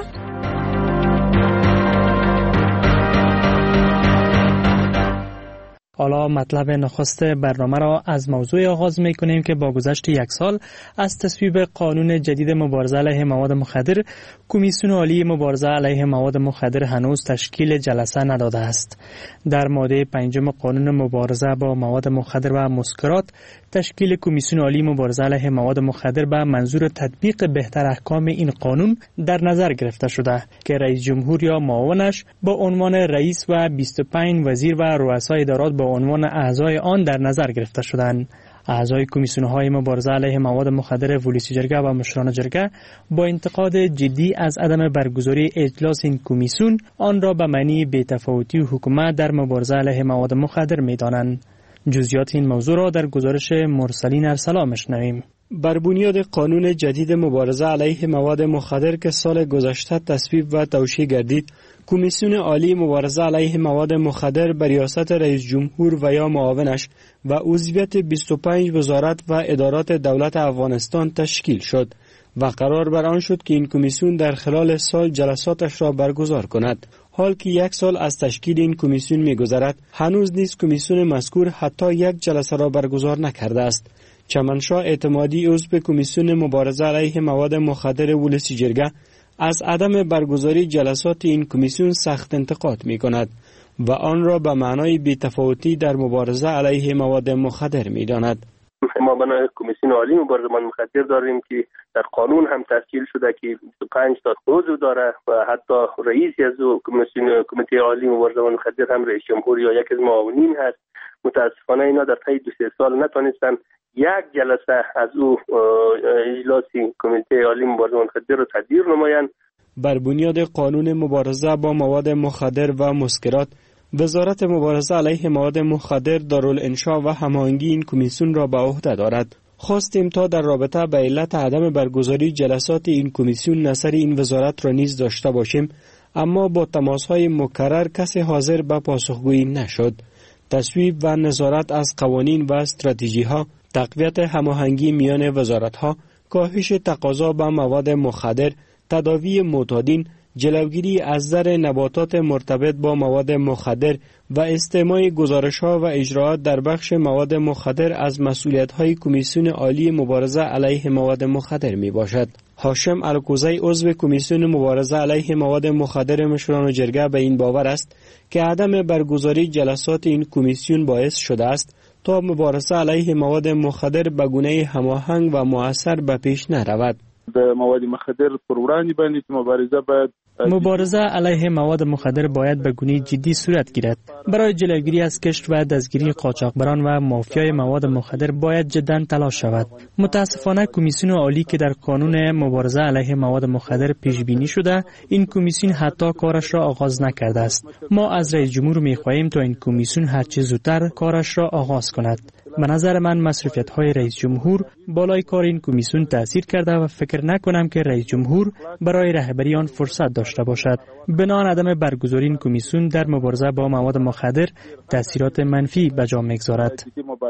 حالا مطلب نخست برنامه را از موضوع آغاز می کنیم که با گذشت 1 سال از تصویب قانون جدید مبارزه علیه مواد مخدر، کمیسیون عالی مبارزه علیه مواد مخدر هنوز تشکیل جلسه نداده است. در ماده 5 قانون مبارزه با مواد مخدر و مسکرات، تشکیل کمیسیون عالی مبارزه علیه مواد مخدر به منظور تطبیق بهتر احکام این قانون در نظر گرفته شده که رئیس جمهور یا معاونش با عنوان رئیس و 25 وزیر و رؤسای ادارات با عنوان اعضای آن در نظر گرفته شدند. اعضای کمیسیون‌های مبارزه علیه مواد مخدر ولسی جرگه و مشران جرگه با انتقاد جدی از عدم برگزاری اجلاس این کمیسیون آن را به معنی بی‌تفاوتی حکومت در مبارزه علیه مواد مخدر می‌دانند. جزئیات این موضوع را در گزارش مرسلین ارسلا می‌شنویم. بر بنیاد قانون جدید مبارزه علیه مواد مخدر که سال گذشته تصویب و توشیح گردید، کمیسیون عالی مبارزه علیه مواد مخدر به ریاست رئیس جمهور و یا معاونش و عضویت 25 وزارت و ادارات دولت افغانستان تشکیل شد و قرار بر آن شد که این کمیسیون در خلال سال جلساتش را برگزار کند. حال که 1 سال از تشکیل این کمیسیون می‌گذرد، هنوز نیز کمیسیون مذکور حتی 1 جلسه را برگزار نکرده است. چمنشاه اعتمادی عضو کمیسیون مبارزه علیه مواد مخدر ولسی جرگه از عدم برگزاری جلسات این کمیسیون سخت انتقاد می‌کند و آن را به معنای بی‌تفاوتی در مبارزه علیه مواد مخدر می‌داند. ما بنای کمیسیون عالی مبارزه مواد مخدر داریم که در قانون هم تشکیل شده که 25 تا عضو داره و حتی رئیس از کمیته عالی مبارزه مواد مخدر هم رئیس جمهور یا یک از معاونین هست. متاسفانه اینا در طی 2-3 سال نتونستن 1 جلسه از او اجلاسی کمیته عالی مبارزه مواد مخدر را تدبیر نمایند. بر بنیاد قانون مبارزه با مواد مخدر و مسکرات، وزارت مبارزه علیه مواد مخدر دارالانشا و هماهنگی این کمیسیون را به عهده دارد. خواستیم تا در رابطه به علت عدم برگزاری جلسات این کمیسیون نظر این وزارت را نیز داشته باشیم، اما با تماس‌های مکرر کسی حاضر به پاسخگویی نشد. تصویب و نظارت از قوانین و استراتژی‌ها، تقویت هماهنگی میان وزارت‌ها، کاهش تقاضا به مواد مخدر، تداوی معتادین، جلوگیری از ضرر نباتات مرتبط با مواد مخدر و استماع گزارش‌ها و اجراءات در بخش مواد مخدر از مسئولیت‌های کمیسیون عالی مبارزه علیه مواد مخدر میباشد. هاشم الکوزی عضو کمیسیون مبارزه علیه مواد مخدر مشوران جرگه به این باور است که عدم برگزاری جلسات این کمیسیون باعث شده است تا مبارزه علیه مواد مخدر به گونه هماهنگ و مؤثر به پیش نرود. مواد مخدر پر وړاندې باندې مبارزه باید مبارزه علیه مواد مخدر باید به گونه جدی صورت گیرد. برای جلوگیری از کشت و دستگیری قاچاقبران و مافیای مواد مخدر باید جداً تلاش شود. متاسفانه کمیسیون عالی که در قانون مبارزه علیه مواد مخدر پیش بینی شده، این کمیسیون حتی کارش را آغاز نکرده است. ما از رئیس جمهور می‌خواهیم تا این کمیسیون هرچه زودتر کارش را آغاز کند. به نظر من مصروفیت‌های رئیس جمهور بالای کار این کمیسیون تأثیر کرده و فکر نکنم که رئیس جمهور برای رهبری آن فرصت داشته باشد. بنابراین عدم برگزاری این کمیسیون در مبارزه با مواد مخدر تأثیرات منفی به جا می‌گذارد.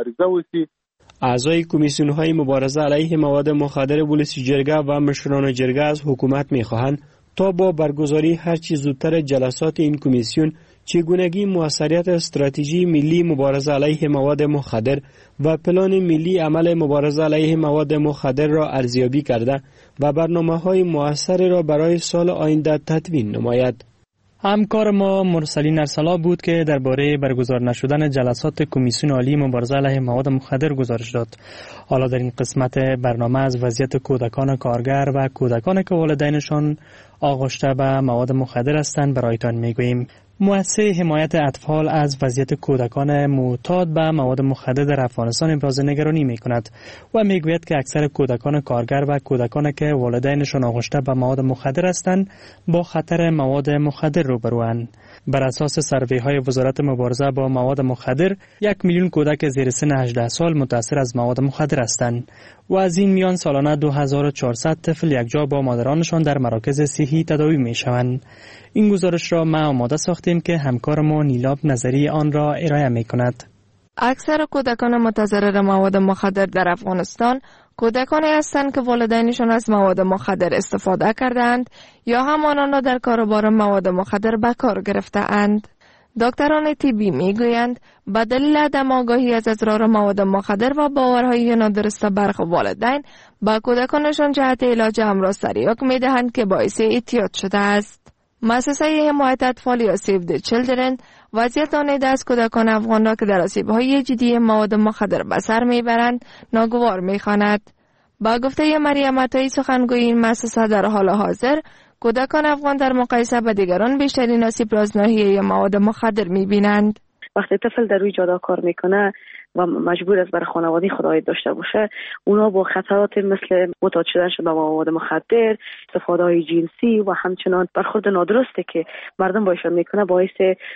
اعضای کمیسیون‌های مبارزه علیه مواد مخدر ولسی جرگه و مشوران جرگه از حکومت می‌خواهند تا با برگزاری هرچی زودتر جلسات این کمیسیون چگونگی موثریت استراتژی ملی مبارزه علیه مواد مخدر و پلان ملی عمل مبارزه علیه مواد مخدر را ارزیابی کرده و برنامه‌های موثر را برای سال آینده تدوین نماید. همکار ما مرسلین ارسلا بود که درباره برگزار نشدن جلسات کمیسیون عالی مبارزه علیه مواد مخدر گزارش داد. حالا در این قسمت برنامه از وضعیت کودکان کارگر و کودکان که والدینشان آغشته به مواد مخدر هستند برایتان میگوییم. مؤسسه حمایت اطفال از وضعیت کودکان معتاد به مواد مخدر در افغانستان ابراز نگرانی می‌کند و میگوید که اکثر کودکان کارگر و کودکان که والدینشان آغشته به مواد مخدر هستند با خطر مواد مخدر روبروند. بر اساس سروی‌های وزارت مبارزه با مواد مخدر 1 میلیون کودک زیر سن 18 سال متاثر از مواد مخدر هستند و از این میان سالانه 2400 طفل یکجا با مادرانشان در مراکز صحی تداوی می‌شوند. این گزارش را ما آماده ساختیم که همکار ما نیلاب نظری آن را ارائه می‌کند. اکثر کودکان متضرر مواد مخدر در افغانستان کودکانی هستند که والدینشان از مواد مخدر استفاده کردند یا هم آنان را در کاروبار مواد مخدر به کار گرفته‌اند. دکتران طبی میگویند به دلیل عدم آگاهی از اضرار مواد مخدر و باورهای نادرست برخی والدین به کودکانشان جهت علاج امراض تریاک میدهند که باعث اعتیاد شده است. مؤسسه حمایت اطفال یا سیو دی چیلدرن وضعیت آن از کودکان افغان را که در آسیب‌های جدی مواد مخدر به سر میبرند ناگوار میخواند. با گفته مریم عطایی سخنگوی این مؤسسه در حال حاضر کودکان افغان در مقایسه با دیگران بیشترین آسیب را از ناحیه مواد مخدر میبینند. وقتی طفل در روی جاده کار میکنه و مجبور است برای خانواده خودآید داشته باشه، اونا با خطرات مثل معتاد شدن به مواد مخدر، استفاده های جنسی و همچنان برخورد نادرستی که مردم باشون میکنه باعث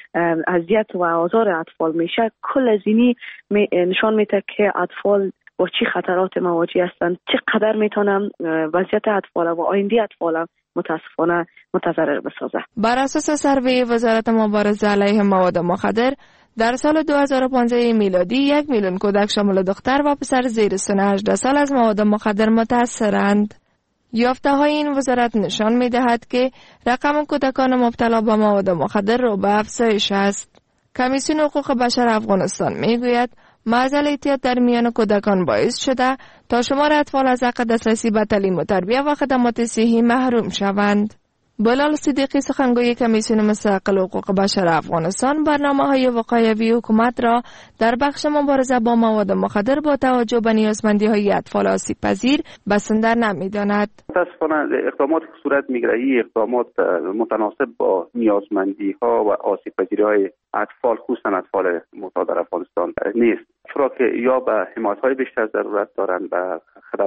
اذیت و آزار اطفال میشه. کل از اینی نشان میده که اطفال با چی خطرات مواجه هستند، چقدر میتونن وضعیت اطفال و آینده اطفال متاسفانه متضرر بسازه. بر اساس سروی وزارت مبارزه علیه مواد مخدر در سال 2015 میلادی 1 میلیون کودک شامل دختر و پسر زیر سن 18 سال از مواد مخدر متاثرند. یافته‌های این وزارت نشان می‌دهد که رقم کودکان مبتلا به مواد مخدر رو به افزایش است. کمیسیون حقوق بشر افغانستان می‌گوید معضل اعتیاد در میان کودکان باعث شده تا شمار اطفال از حق دسترسی به تعلیم و تربیت و خدمات صحی محروم شوند. بلال صدیقی سخنگوی کمیسیون مستقل حقوق بشر افغانستان برنامه‌های وقایوی حکومت را در بخش مبارزه با مواد مخدر با توجه به نیازمندی‌های اطفال آسیب پذیر بسنده نمی‌داند. متأسفانه اقدامات که صورت می‌گیرد اقدامات متناسب با نیازمندی‌ها و آسیب پذیری‌های اطفال خصوصا اطفال معتاد در افغانستان نیست، چرا که یا به حمایت‌های بیشتر ضرورت دارند و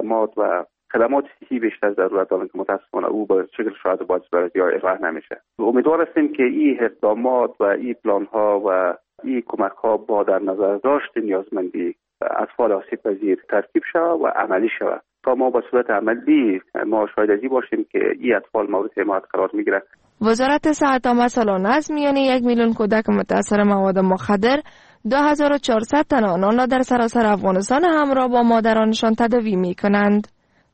خدمات صحی بیشتر ضرورت دارند که متاسفانه او به شکل شاید باید برای ارائه نمیشه. امیدوار هستیم که این اقدامات و این پلان‌ها و این کمک‌ها با در نظر داشت نیازمندی اطفال آسیب پذیر ترکیب شود و عملی شود تا ما به صورت عملی ما شاهد ازی باشیم که این اطفال مورد حمایت قرار میگیره. وزارت صحت عامه سالانه از میان 1 میلیون کودک متاثر مواد مخدر 2400 تن آنان را در سراسر افغانستان همراه با مادرانشان تداوی می‌کنند.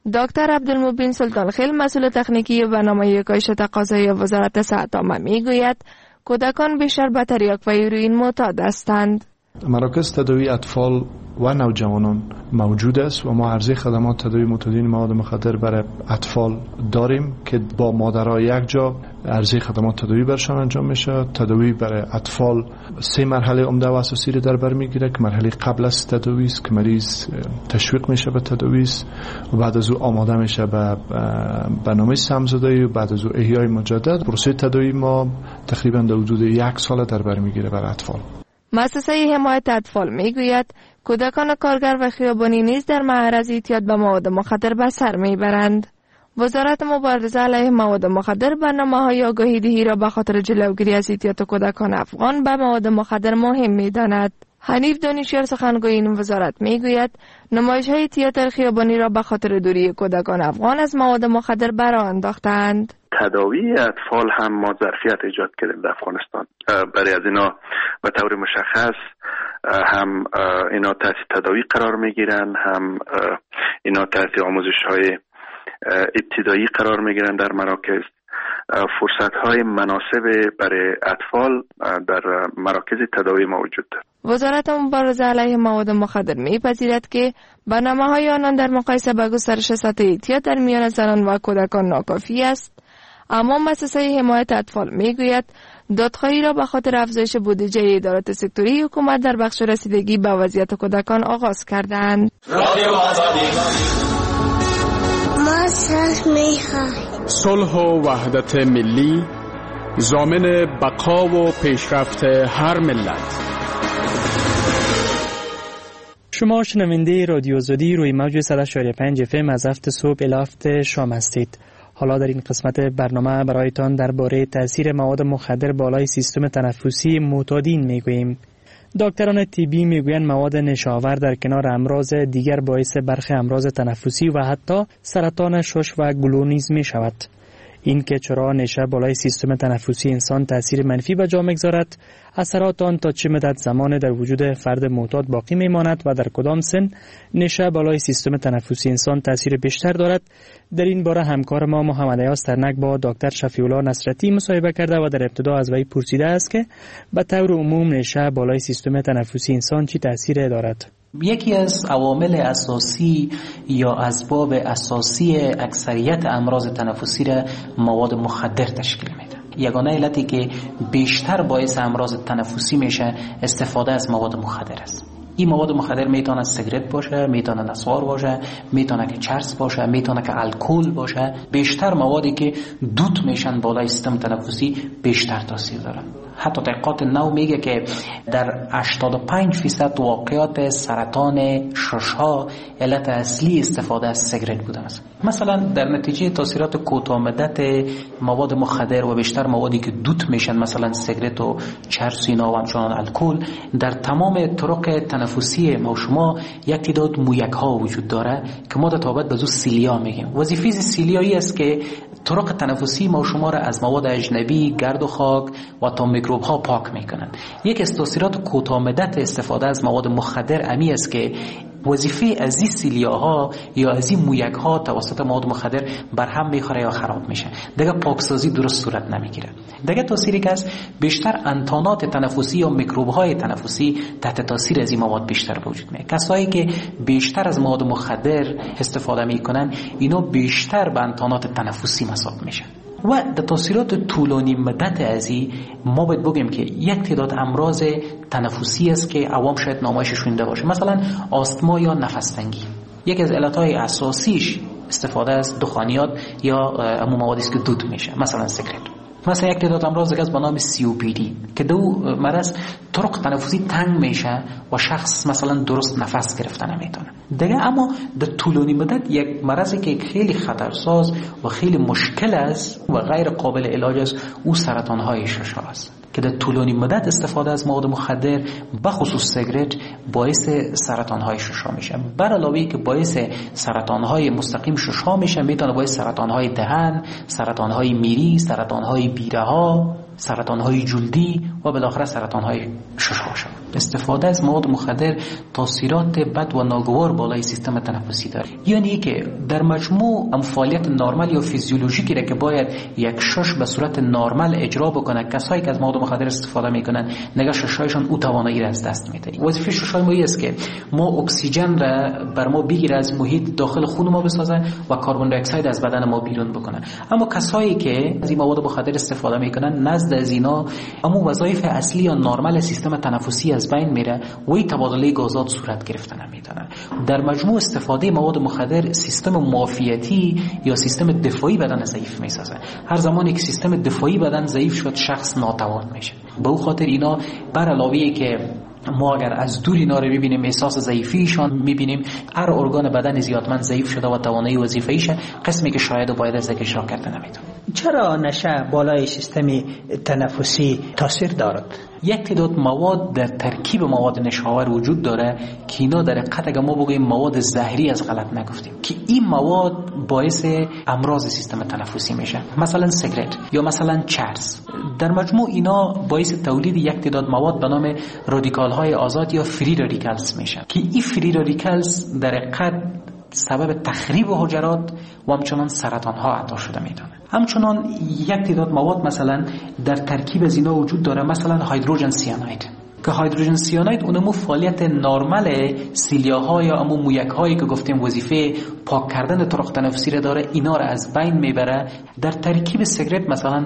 دکتر عبدالمبین سلطانخیل مسئول تکنیکی برنامه کاهش تقاضای وزارت صحت عامه میگوید کودکان بیشتر به تریاک و هیروئین معتاد هستند. مراکز تداوی اطفال و نوجوانان موجود است و ما عرضه خدمات تداوی معتادین مواد مخدر برای اطفال داریم که با مادرها یک جا عرضه خدمات تداوی برشان انجام میشه. تداوی برای اطفال 3 مرحله عمده و اساسی رو در بر میگیره که مرحله قبل از تداوی است که مریض تشویق میشه به تداوی و بعد از او آماده میشه به برنامه سم‌زدایی و بعد از او احیای مجدد. پروسه تداوی ما تقریبا در حدود 1 سال در بر میگیره برای اطفال. مؤسسه حمایت اطفال میگوید کودکان کارگر و خیابانی نیز در معرض اعتیاد به مواد مخدر به سر میبرند. وزارت مبارزه علیه مواد مخدر برنامه‌های آگاهی دهی را به خاطر جلوگیری از اعتیاد کودکان افغان به مواد مخدر مهم می‌داند. حنیف دانشیار سخنگوی این وزارت میگوید نمایش‌های تئاتر خیابانی را به خاطر دوری کودکان افغان از مواد مخدر برآ انداختند. تداوی اطفال هم ما ظرفیت ایجاد کردیم در افغانستان. برای از اینا به طور مشخص هم اینا تحت تداوی قرار میگیرن، هم اینا تحت آموزش‌های ابتدایی قرار میگیرن در مراکز. فرصت‌های مناسب برای اطفال در مراکز تداوی موجود است. وزارت مبارزه علیه مواد مخدر می‌پذیرد که برنامه‌های آنان در مقایسه با گسترش سطح اعتیاد در میان زنان و کودکان ناکافی است. اما مؤسسه حمایت اطفال میگوید دادخواهی را به خاطر افزایش بودجه ادارات سکتوری حکومت در بخش رسیدگی به وضعیت کودکان آغاز کردند. ما صلح می‌خواهیم. صلح و وحدت ملی ضامن بقا و پیشرفت هر ملت. شما شنونده رادیو آزادی روی موج 100.5 FM از هفت صبح الی هفت شام هستید. حالا در این قسمت برنامه برایتان درباره تاثیر مواد مخدر بالای سیستم تنفسی معتادین میگوییم. دکتران طبی میگویند مواد نشاور در کنار امراض دیگر باعث برخی امراض تنفسی و حتی سرطان شش و گلو نیز می شود. این که چرا نشه بالای سیستم تنفسی انسان تاثیر منفی به جا میگذارد، اثرات آن تا چه مدت زمان در وجود فرد معتاد باقی میماند و در کدام سن نشه بالای سیستم تنفسی انسان تاثیر بیشتر دارد، در این باره همکار ما محمد ایاز ترنک با دکتر شفیع‌الله نصرتی مصاحبه کرده و در ابتدا از وی پرسیده است که به طور عموم نشه بالای سیستم تنفسی انسان چی تاثیر دارد؟ یکی از عوامل اساسی یا اسباب اساسی اکثریت امراض تنفسی را مواد مخدر تشکیل میده. یگانه علتی که بیشتر باعث امراض تنفسی میشه استفاده از مواد مخدر است. این مواد مخدر میتونه سیگرت باشه، میتونه نسوار باشه، میتونه که چرس باشه، میتونه که الکل باشه. بیشتر موادی که دود میشن بالای سیستم تنفسی بیشتر تاثیر دارن. حتی تحقیقات نو میگه که در 85% واقعات سرطان ششها علت اصلی استفاده از سیگرت بوده است. مثلا در نتیجه تاثیرات کوتاه مدت مواد مخدر و بیشتر موادی که دود میشن مثلا سیگرت و چرس اینا و همچنان الکل، در تمام طرق تنفسی ما شما یک تعداد مویک ها وجود داره که ما در تابعیت به زو سیلیا میگیم. وظیفه سیلیایی است که طرق تنفسی ما شما را از مواد اجنبی، گرد و خاک و تا میکروب ها پاک میکنن. یک از تاثیرات کوتاه مدت استفاده از مواد مخدر امی است که وظیفه از این سیلیاها یا از این مویک ها توسط مواد مخدر برهم میخوره یا خراب میشه. دیگه پاکسازی درست صورت نمیگیره. دیگه تاثیری که از بیشتر انتانات تنفسی یا میکروب های تنفسی تحت تاثیر از این مواد بیشتر وجود میاد. کسایی که بیشتر از مواد مخدر استفاده میکنن اینا بیشتر به انتانات تنفسی مصاب میشن. و در تاثیرات طولانی مدت ازی ما باید بگیم که یک تعداد امراض تنفسی است که عوام شاید نامایشش شنیده باشه، مثلا آستما یا نفس تنگی. یکی از علتهای اساسیش استفاده از دخانیات یا همون موادی است که دود میشه، مثلا سیگرت. مثلا یک تعداد امراض دیگه به نام COPD که دو مرض طرق تنفسی تنگ میشه و شخص مثلا درست نفس گرفتن نمیتونه دیگه. اما در طولانی مدت یک مرضی که خیلی خطرساز و خیلی مشکل است و غیر قابل علاج است، او سرطان های ششم است که در طولانی مدت استفاده از مواد مخدر بخصوص سیگرت باعث سرطان های ششم میشه. بر علاوه که باعث سرطان های مستقیم ششم میشه، میتونه باعث سرطان های دهن، سرطان های میری، سرطان های بیره ها، سرطان‌های جلدی و بالاخره سرطان‌های ششم. استفاده از مواد مخدر تاثیرات بد و ناگوار بالای سیستم تنفسی داره. یعنی که در مجموع فعالیت نرمال یا فیزیولوژیکی را که باید یک شش به صورت نرمال اجرا بکنه، کسایی که از مواد مخدر استفاده میکنن نگاه ششایشون او توانایی را از دست میده. وظیفه ششای ما است که ما اکسیژن را بر ما بگیره، از محیط داخل خون ما بسازه و کربن دی اکساید از بدن ما بیرون بکنه. اما کسایی که از این مواد مخدر استفاده میکنن نزد از اینا اما وظایف اصلی یا نرمال سیستم تنفسی از بین میره و این تبادله گازات صورت گرفتن نمیتونه. در مجموع استفاده مواد مخدر سیستم معافیتی یا سیستم دفاعی بدن ضعیف میسازه. هر زمانی که سیستم دفاعی بدن ضعیف شد شخص ناتوان میشه. به او خاطر اینا بر علاوه که ما اگر از دور اینا رو ببینیم احساس ضعیفیشان میبینیم، هر ارگان بدن زیادمند ضعیف شده و توانایی وظیفه‌ایش قسمی که شاید و باید از ذکر کرده نمیتونه. چرا نشه بالای سیستم تنفسی تاثیر دارد؟ یک تعداد مواد در ترکیب مواد نشاور وجود داره که اینا در حقیقت اگر ما بگوییم مواد زهری از غلط نگفتیم که این مواد باعث امراض سیستم تنفسی میشه، مثلا سیگرت یا مثلا چرس. در مجموع اینا باعث تولید یک تعداد مواد به نام رادیکال های آزاد یا فری رادیکالز میشه که این فری رادیکالز در حقیقت سبب تخریب حجرات و همچنان سرطان ها عطا شده میدونه. همچنان یک تعداد مواد مثلا در ترکیب از اینا وجود داره، مثلا هیدروژن سیاناید که هیدروژن سیاناید اونمو فعالیت نرمال سیلیاها یا امو مویک‌هایی که گفتیم وظیفه پاک کردن طرق تنفسی را داره، اینا را از بین میبره. در ترکیب سیگرت مثلا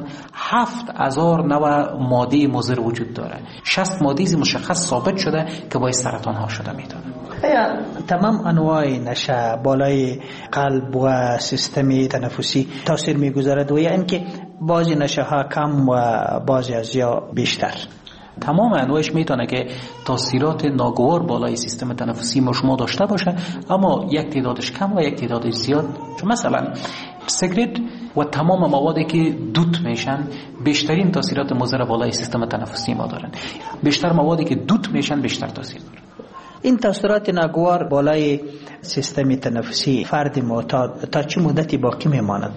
7000 نوع ماده مضر وجود داره، 60 ماده مشخص ثابت شده که باعث سرطان ها شده میتونه. آیا تمام انواع نشه بالای قلب و سیستم تنفسی تاثیر میگذارد و یا اینکه بعضی نشه ها کم و بعضی از یا بیشتر؟ تمام انواعش میتونه که تاثیرات ناگوار بالای سیستم تنفسی ما شما داشته باشه، اما یک تعدادش کم و یک تعدادش زیاد. مثلا سیگرت و تمام موادی که دوت میشن بیشترین تاثیرات مضر بالای سیستم تنفسی ما دارن. بیشتر موادی که دوت میشن بیشتر تاثیر دارن. این تاثیرات ناگوار بالای سیستم تنفسی فرد معتاد تا چه مدتی باقی میماند؟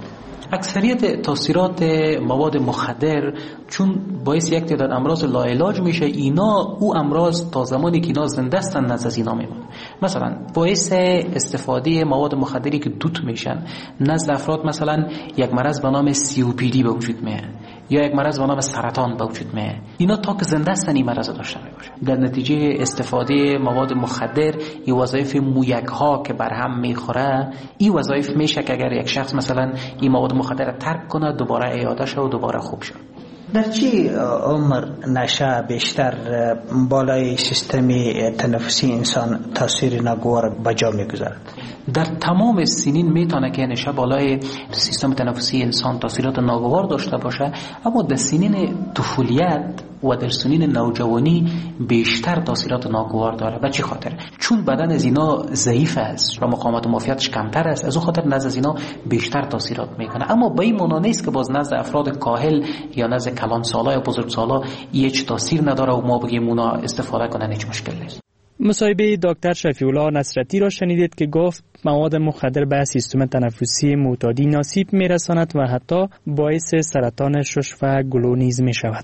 اکثریت تاثیرات مواد مخدر چون باعث یک تعداد امراض لاعلاج میشه، اینا او امراض تا زمانی که اینا زنده هستن نزد از اینا میمونه. مثلا باعث استفاده مواد مخدری که دوت میشن نزد افراد مثلا یک مرض به نام COPD به وجود میاد یا یک مرض به نام سرطان به وجود میاد. اینا تا که زنده هستن این مرض داشته میباشه. در نتیجه استفاده مواد مخدر این وظایف مویک ها که برهم میخوره، این وظایف میشه که اگر یک شخص مثلا این مواد مخدر ترک کنه دوباره اعاده شه و دوباره خوب شه. در چی عمر نشه بیشتر بالای سیستم تنفسی انسان تاثیر ناگوار به جا میگذارد؟ در تمام سنین میتونه که نشه بالای سیستم تنفسی انسان تاثیرات ناگوار داشته باشه، اما در سنین طفولیت و در سنین نوجوانی بیشتر تاثیرات ناگوار داره. به چه خاطر؟ چون بدن از اینا ضعیف است و مقاومت و معافیتش کمتر است، از اون خاطر نزد از اینا بیشتر تاثیرات میکنه. اما به این معنا نیست که باز نزد افراد کاهل یا نزد کلان سالا یا بزرگ سالا هیچ تاثیر نداره و ما بگیم اونا استفاده کنن هیچ مشکل نیست. مصاحبه دکتر شفیع الله نصرتی را شنیدید که گفت مواد مخدر به سیستم تنفسی معتادی آسیب میرساند و حتی باعث سرطان شش و گلو نیز می شود.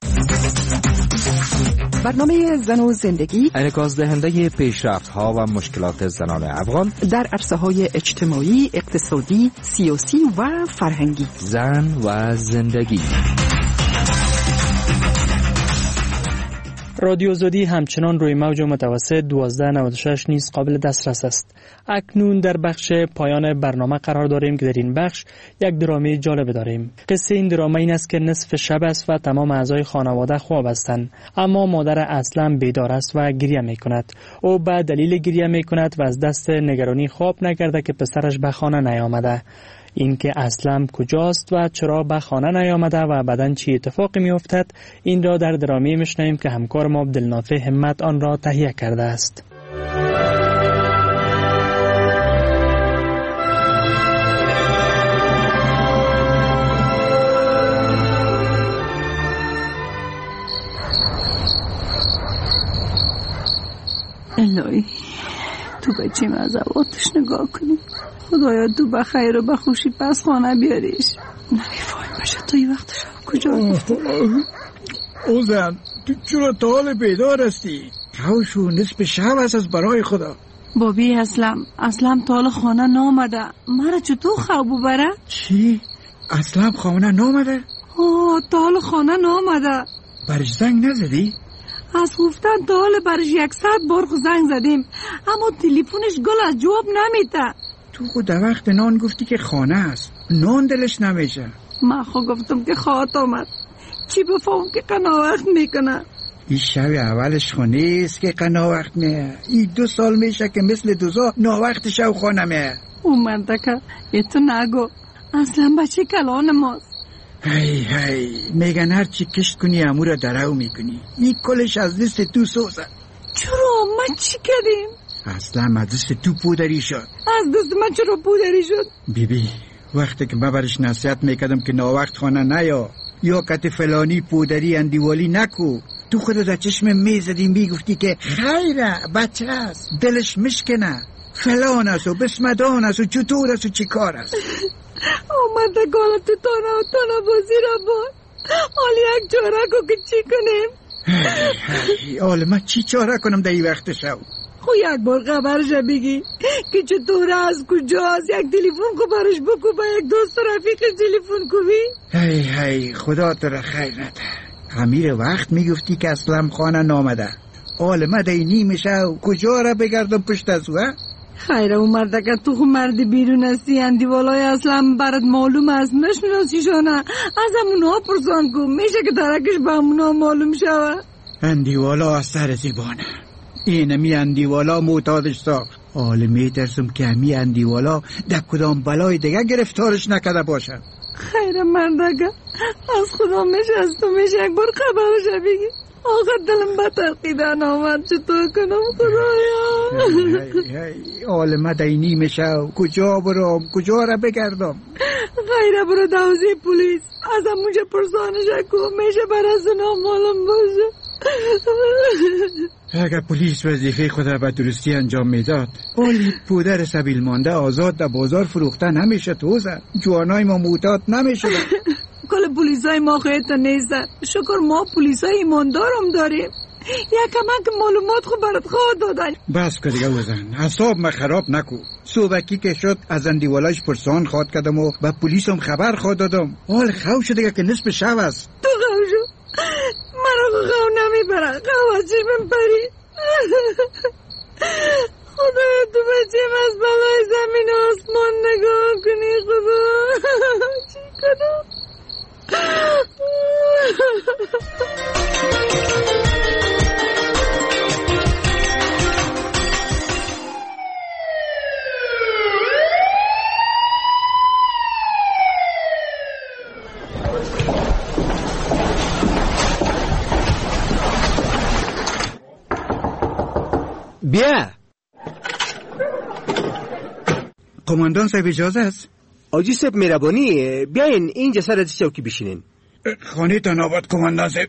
برنامه زن و زندگی انعکاس دهنده پیشرفت‌ها و مشکلات زنان افغان در عرصه‌های اجتماعی، اقتصادی، سیاسی و فرهنگی. زن و زندگی. رادیو آزادی همچنان روی موج متوسط 1296 نیز قابل دسترس است. اکنون در بخش پایان برنامه قرار داریم که در این بخش یک درامی جالب داریم. قصه این دراما این است که نصف شب است و تمام اعضای خانواده خواب هستند، اما مادر اصلا بیدار است و گریه می کند. او به دلیل گریه می کند و از دست نگرانی خواب نکرده که پسرش به خانه نیامده. اینکه اسلم کجاست و چرا به خانه نیامده و بعداً چی اتفاقی میافتد، این را در درامی میشنویم که همکار ما عبدالنافع همت آن را تهیه کرده است. الهی تو بچه مزواتش نگاه کنی، خدایا تو بخیر و بخوشی پس خانه بیاریش، نمیفایم باشه تا این وقت شب کجا رفته؟ او زن تو چرا تا حال بیدار هستی؟ خوشو نصف شب است از برای خدا. بابی اسلم تا حال خانه نامده. مرا چطور خواب بره؟ چی؟ اسلم خانه نامده؟ تا حال خانه نامده. برش زنگ نزدی؟ از گفتن تا حال برش 100 بار زنگ زدیم، اما تلفنش گل از جواب نمیده. تو خود در وقت نان گفتی که خانه است، نان دلش نمیشه. من خود گفتم که خواهد آمد، چی بفهم که قناوت میکنه. این شب اولش خونه است که قناوت میه. این 2 سال میشه که مثل دوزا ناوقت شب خانه میه. اومده که تو نگو، اصلا بچه کلان ماست. هی میگن هر چی کشت کنی امورا درو میکنی. این کلش از دست تو سوزه. چرا من چی کردیم؟ اصلا از دست تو پودری شد. از دست من چرا پودری شد؟ بیبی وقتی که من برش نصیحت میکردم که ناوقت خانه نیا یا کت فلانی پودری اندیوالی نکو، تو خود در چشم میزدی میگفتی که خیره بچه است، دلش مشکنه، فلان است و بسمدان است و چطور است و چی کار است. اومده گالت تانا بازی را با حالی یک چاره کو که چی کنیم؟ حالا من چی چاره کنم در این وقت شو؟ خو یک بار خبرش بگی که چطور از کجاست، یک تلفن کو برش بکو، با یک دوست رفیقش تلفن کوی. هی خدا تو را خیر نده. امیر وقت میگفتی که اسلم خانه نامده، حالا من در نیم شو کجا را بگردم پشت از او؟ خیره اومده که تو خو مرد بیرون هستی، اندیوالای اصلا برات معلوم است، نشناسیشانه، از همونا پرسان کن، میشه که درکش به همونا معلوم شوه. اندیوالا از سر زیبانه، اینمی اندیوالا معتادش ساخت. حالا میترسم که همی اندیوالا در کدام بلای دیگه گرفتارش نکده باشد. خیره مردگه از خدا میشه از تو میشه یک بار خبرش بگی. آخه دلم به ترقیدن آمد، چطور کنم خدایا؟ حالا من دینی میشه کجا برام، کجا را بگردم؟ خیره برو دوزی پولیس، از همونجا پرسانش کن، میشه برای اونا معلوم باشه. اگر پلیس وظیفه خود را به درستی انجام میداد، ولی پودر سبیل مانده آزاد در بازار فروخته نمیشه. توزن جوانای ما معتاد نمیشه. کل پلیسای ما خیلی نیستن، شکر ما پلیسای ایماندارم داریم. یک کمک معلومات خود برات خواهد دادن. بس که دیگه وزن حساب ما خراب نکو. صوبکی که شد از اندیوالاش پرسان خواد کردم و به پلیسم خبر خواد دادم. حال خو شده که نصف شب است. تو خو شو، مرا خو نمیبره، خو از چشمم پرید. خدای تو بچیم از بلای زمین و آسمان نگاه کنی خدا. چی کنم؟ بیا. قماندان صاحب اجازه است؟ آجی صاحب مهربانی بیاین اینجا سر از چوکی بشینین. خانه تا ناباد قماندان صاحب.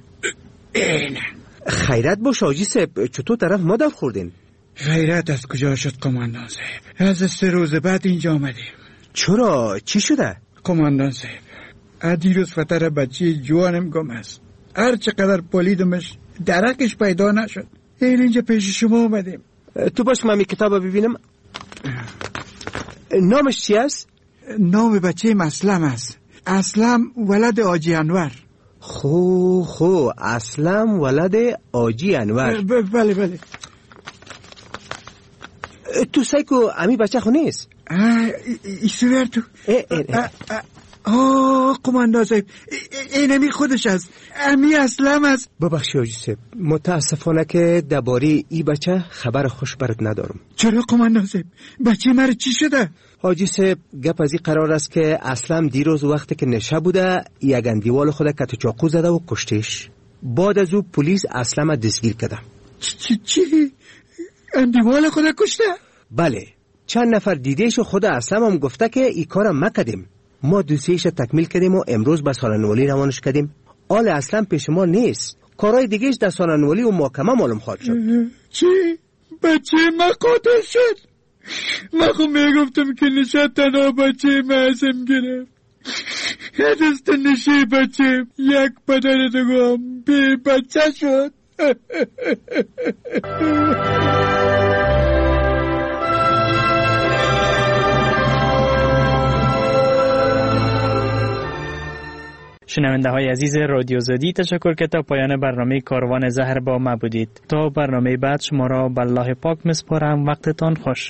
خیرت باش آجی صاحب، چطور طرف ما در خوردین؟ خیرت از کجا شد قماندان صاحب؟ از 3 روز بعد اینجا آمدیم. چرا؟ چی شده؟ قماندان صاحب دیروز فتر بچه جوانم گم است. هر چقدر پلیدمش درکش پیدا نشد. اینجا پیش شما آمدیم. تو باش من کتاب ببینم. نامش چی است؟ نام بچه اسلم است. اسلم ولد آجی انور. خو اسلم ولد آجی انور. بله. تو سایکو امی بچه خو نیست؟ ایسو ور تو. قماندان صاحب اینمی خودش است، امی اسلم است. ببخشی آجی صاحب، متاسفانه که درباره ای بچه خبر خوش برات ندارم. چرا قماندان صاحب؟ بچه مرا چی شده؟ حاجی صاحب گپ از این قرار است که اسلم دیروز وقتی که نشه بوده یک اندیوال خود کت چاقو زده و کشتش. بعد از او پلیس اسلم دستگیر کرده. چی؟ اندیوال خود کشته؟ بله، چند نفر دیدهش و خود اسلم هم گفته که این کارم مکدیم. ما دوسیش تکمیل کردیم و امروز به سالنوالی روانش کردیم. آل اصلا پیش ما نیست، کارهای دیگهش در سالنوالی و محکمه معلوم خواهد شد. چی؟ بچه ما قاتل شد؟ من خود میگفتم که نشد تنها بچه معصوم گرفت. خیلیست نشه بچه یک بدن دگم بی بچه شد. شنونده های عزیز رادیو زادی، تشکر که تا پایان برنامه کاروان زهر با ما بودید. تا برنامه بعد شما را به الله پاک میسپارم. وقتتان خوش.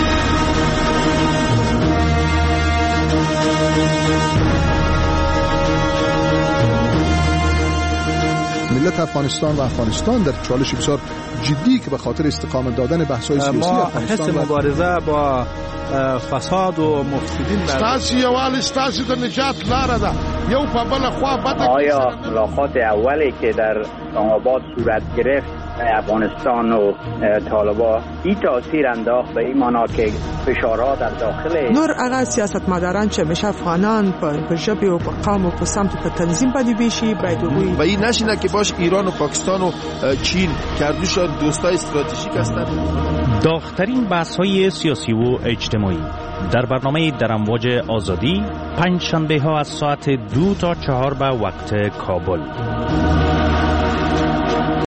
ملت افغانستان و افغانستان در چالش بسیار جدی که به خاطر استقامت دادن بحث‌های سیاسی افغانستان ما حس مبارزه با فساد و مفسدین ستاسو یوال ستاسو د نجات لاره ده. یو په بل خوا بده. آیا ملاقات اولی که در آباد صورت گرفت افغانستان و طالبان این تاثیر انداخت به این معنا که فشارها در داخل نور هغه سیاستمداران چې همیشه افغانان په ژبې او په قوم او په سمت په تنظیم باندې بیشي باید وي و این نشینه که باش ایران و پاکستان و چین کردوشان دوستای استراتژیک هستند. داغ‌ترین بحث‌های سیاسی و اجتماعی در برنامه در امواج آزادی، پنج شنبه ها از ساعت 2 تا 4 به وقت کابل.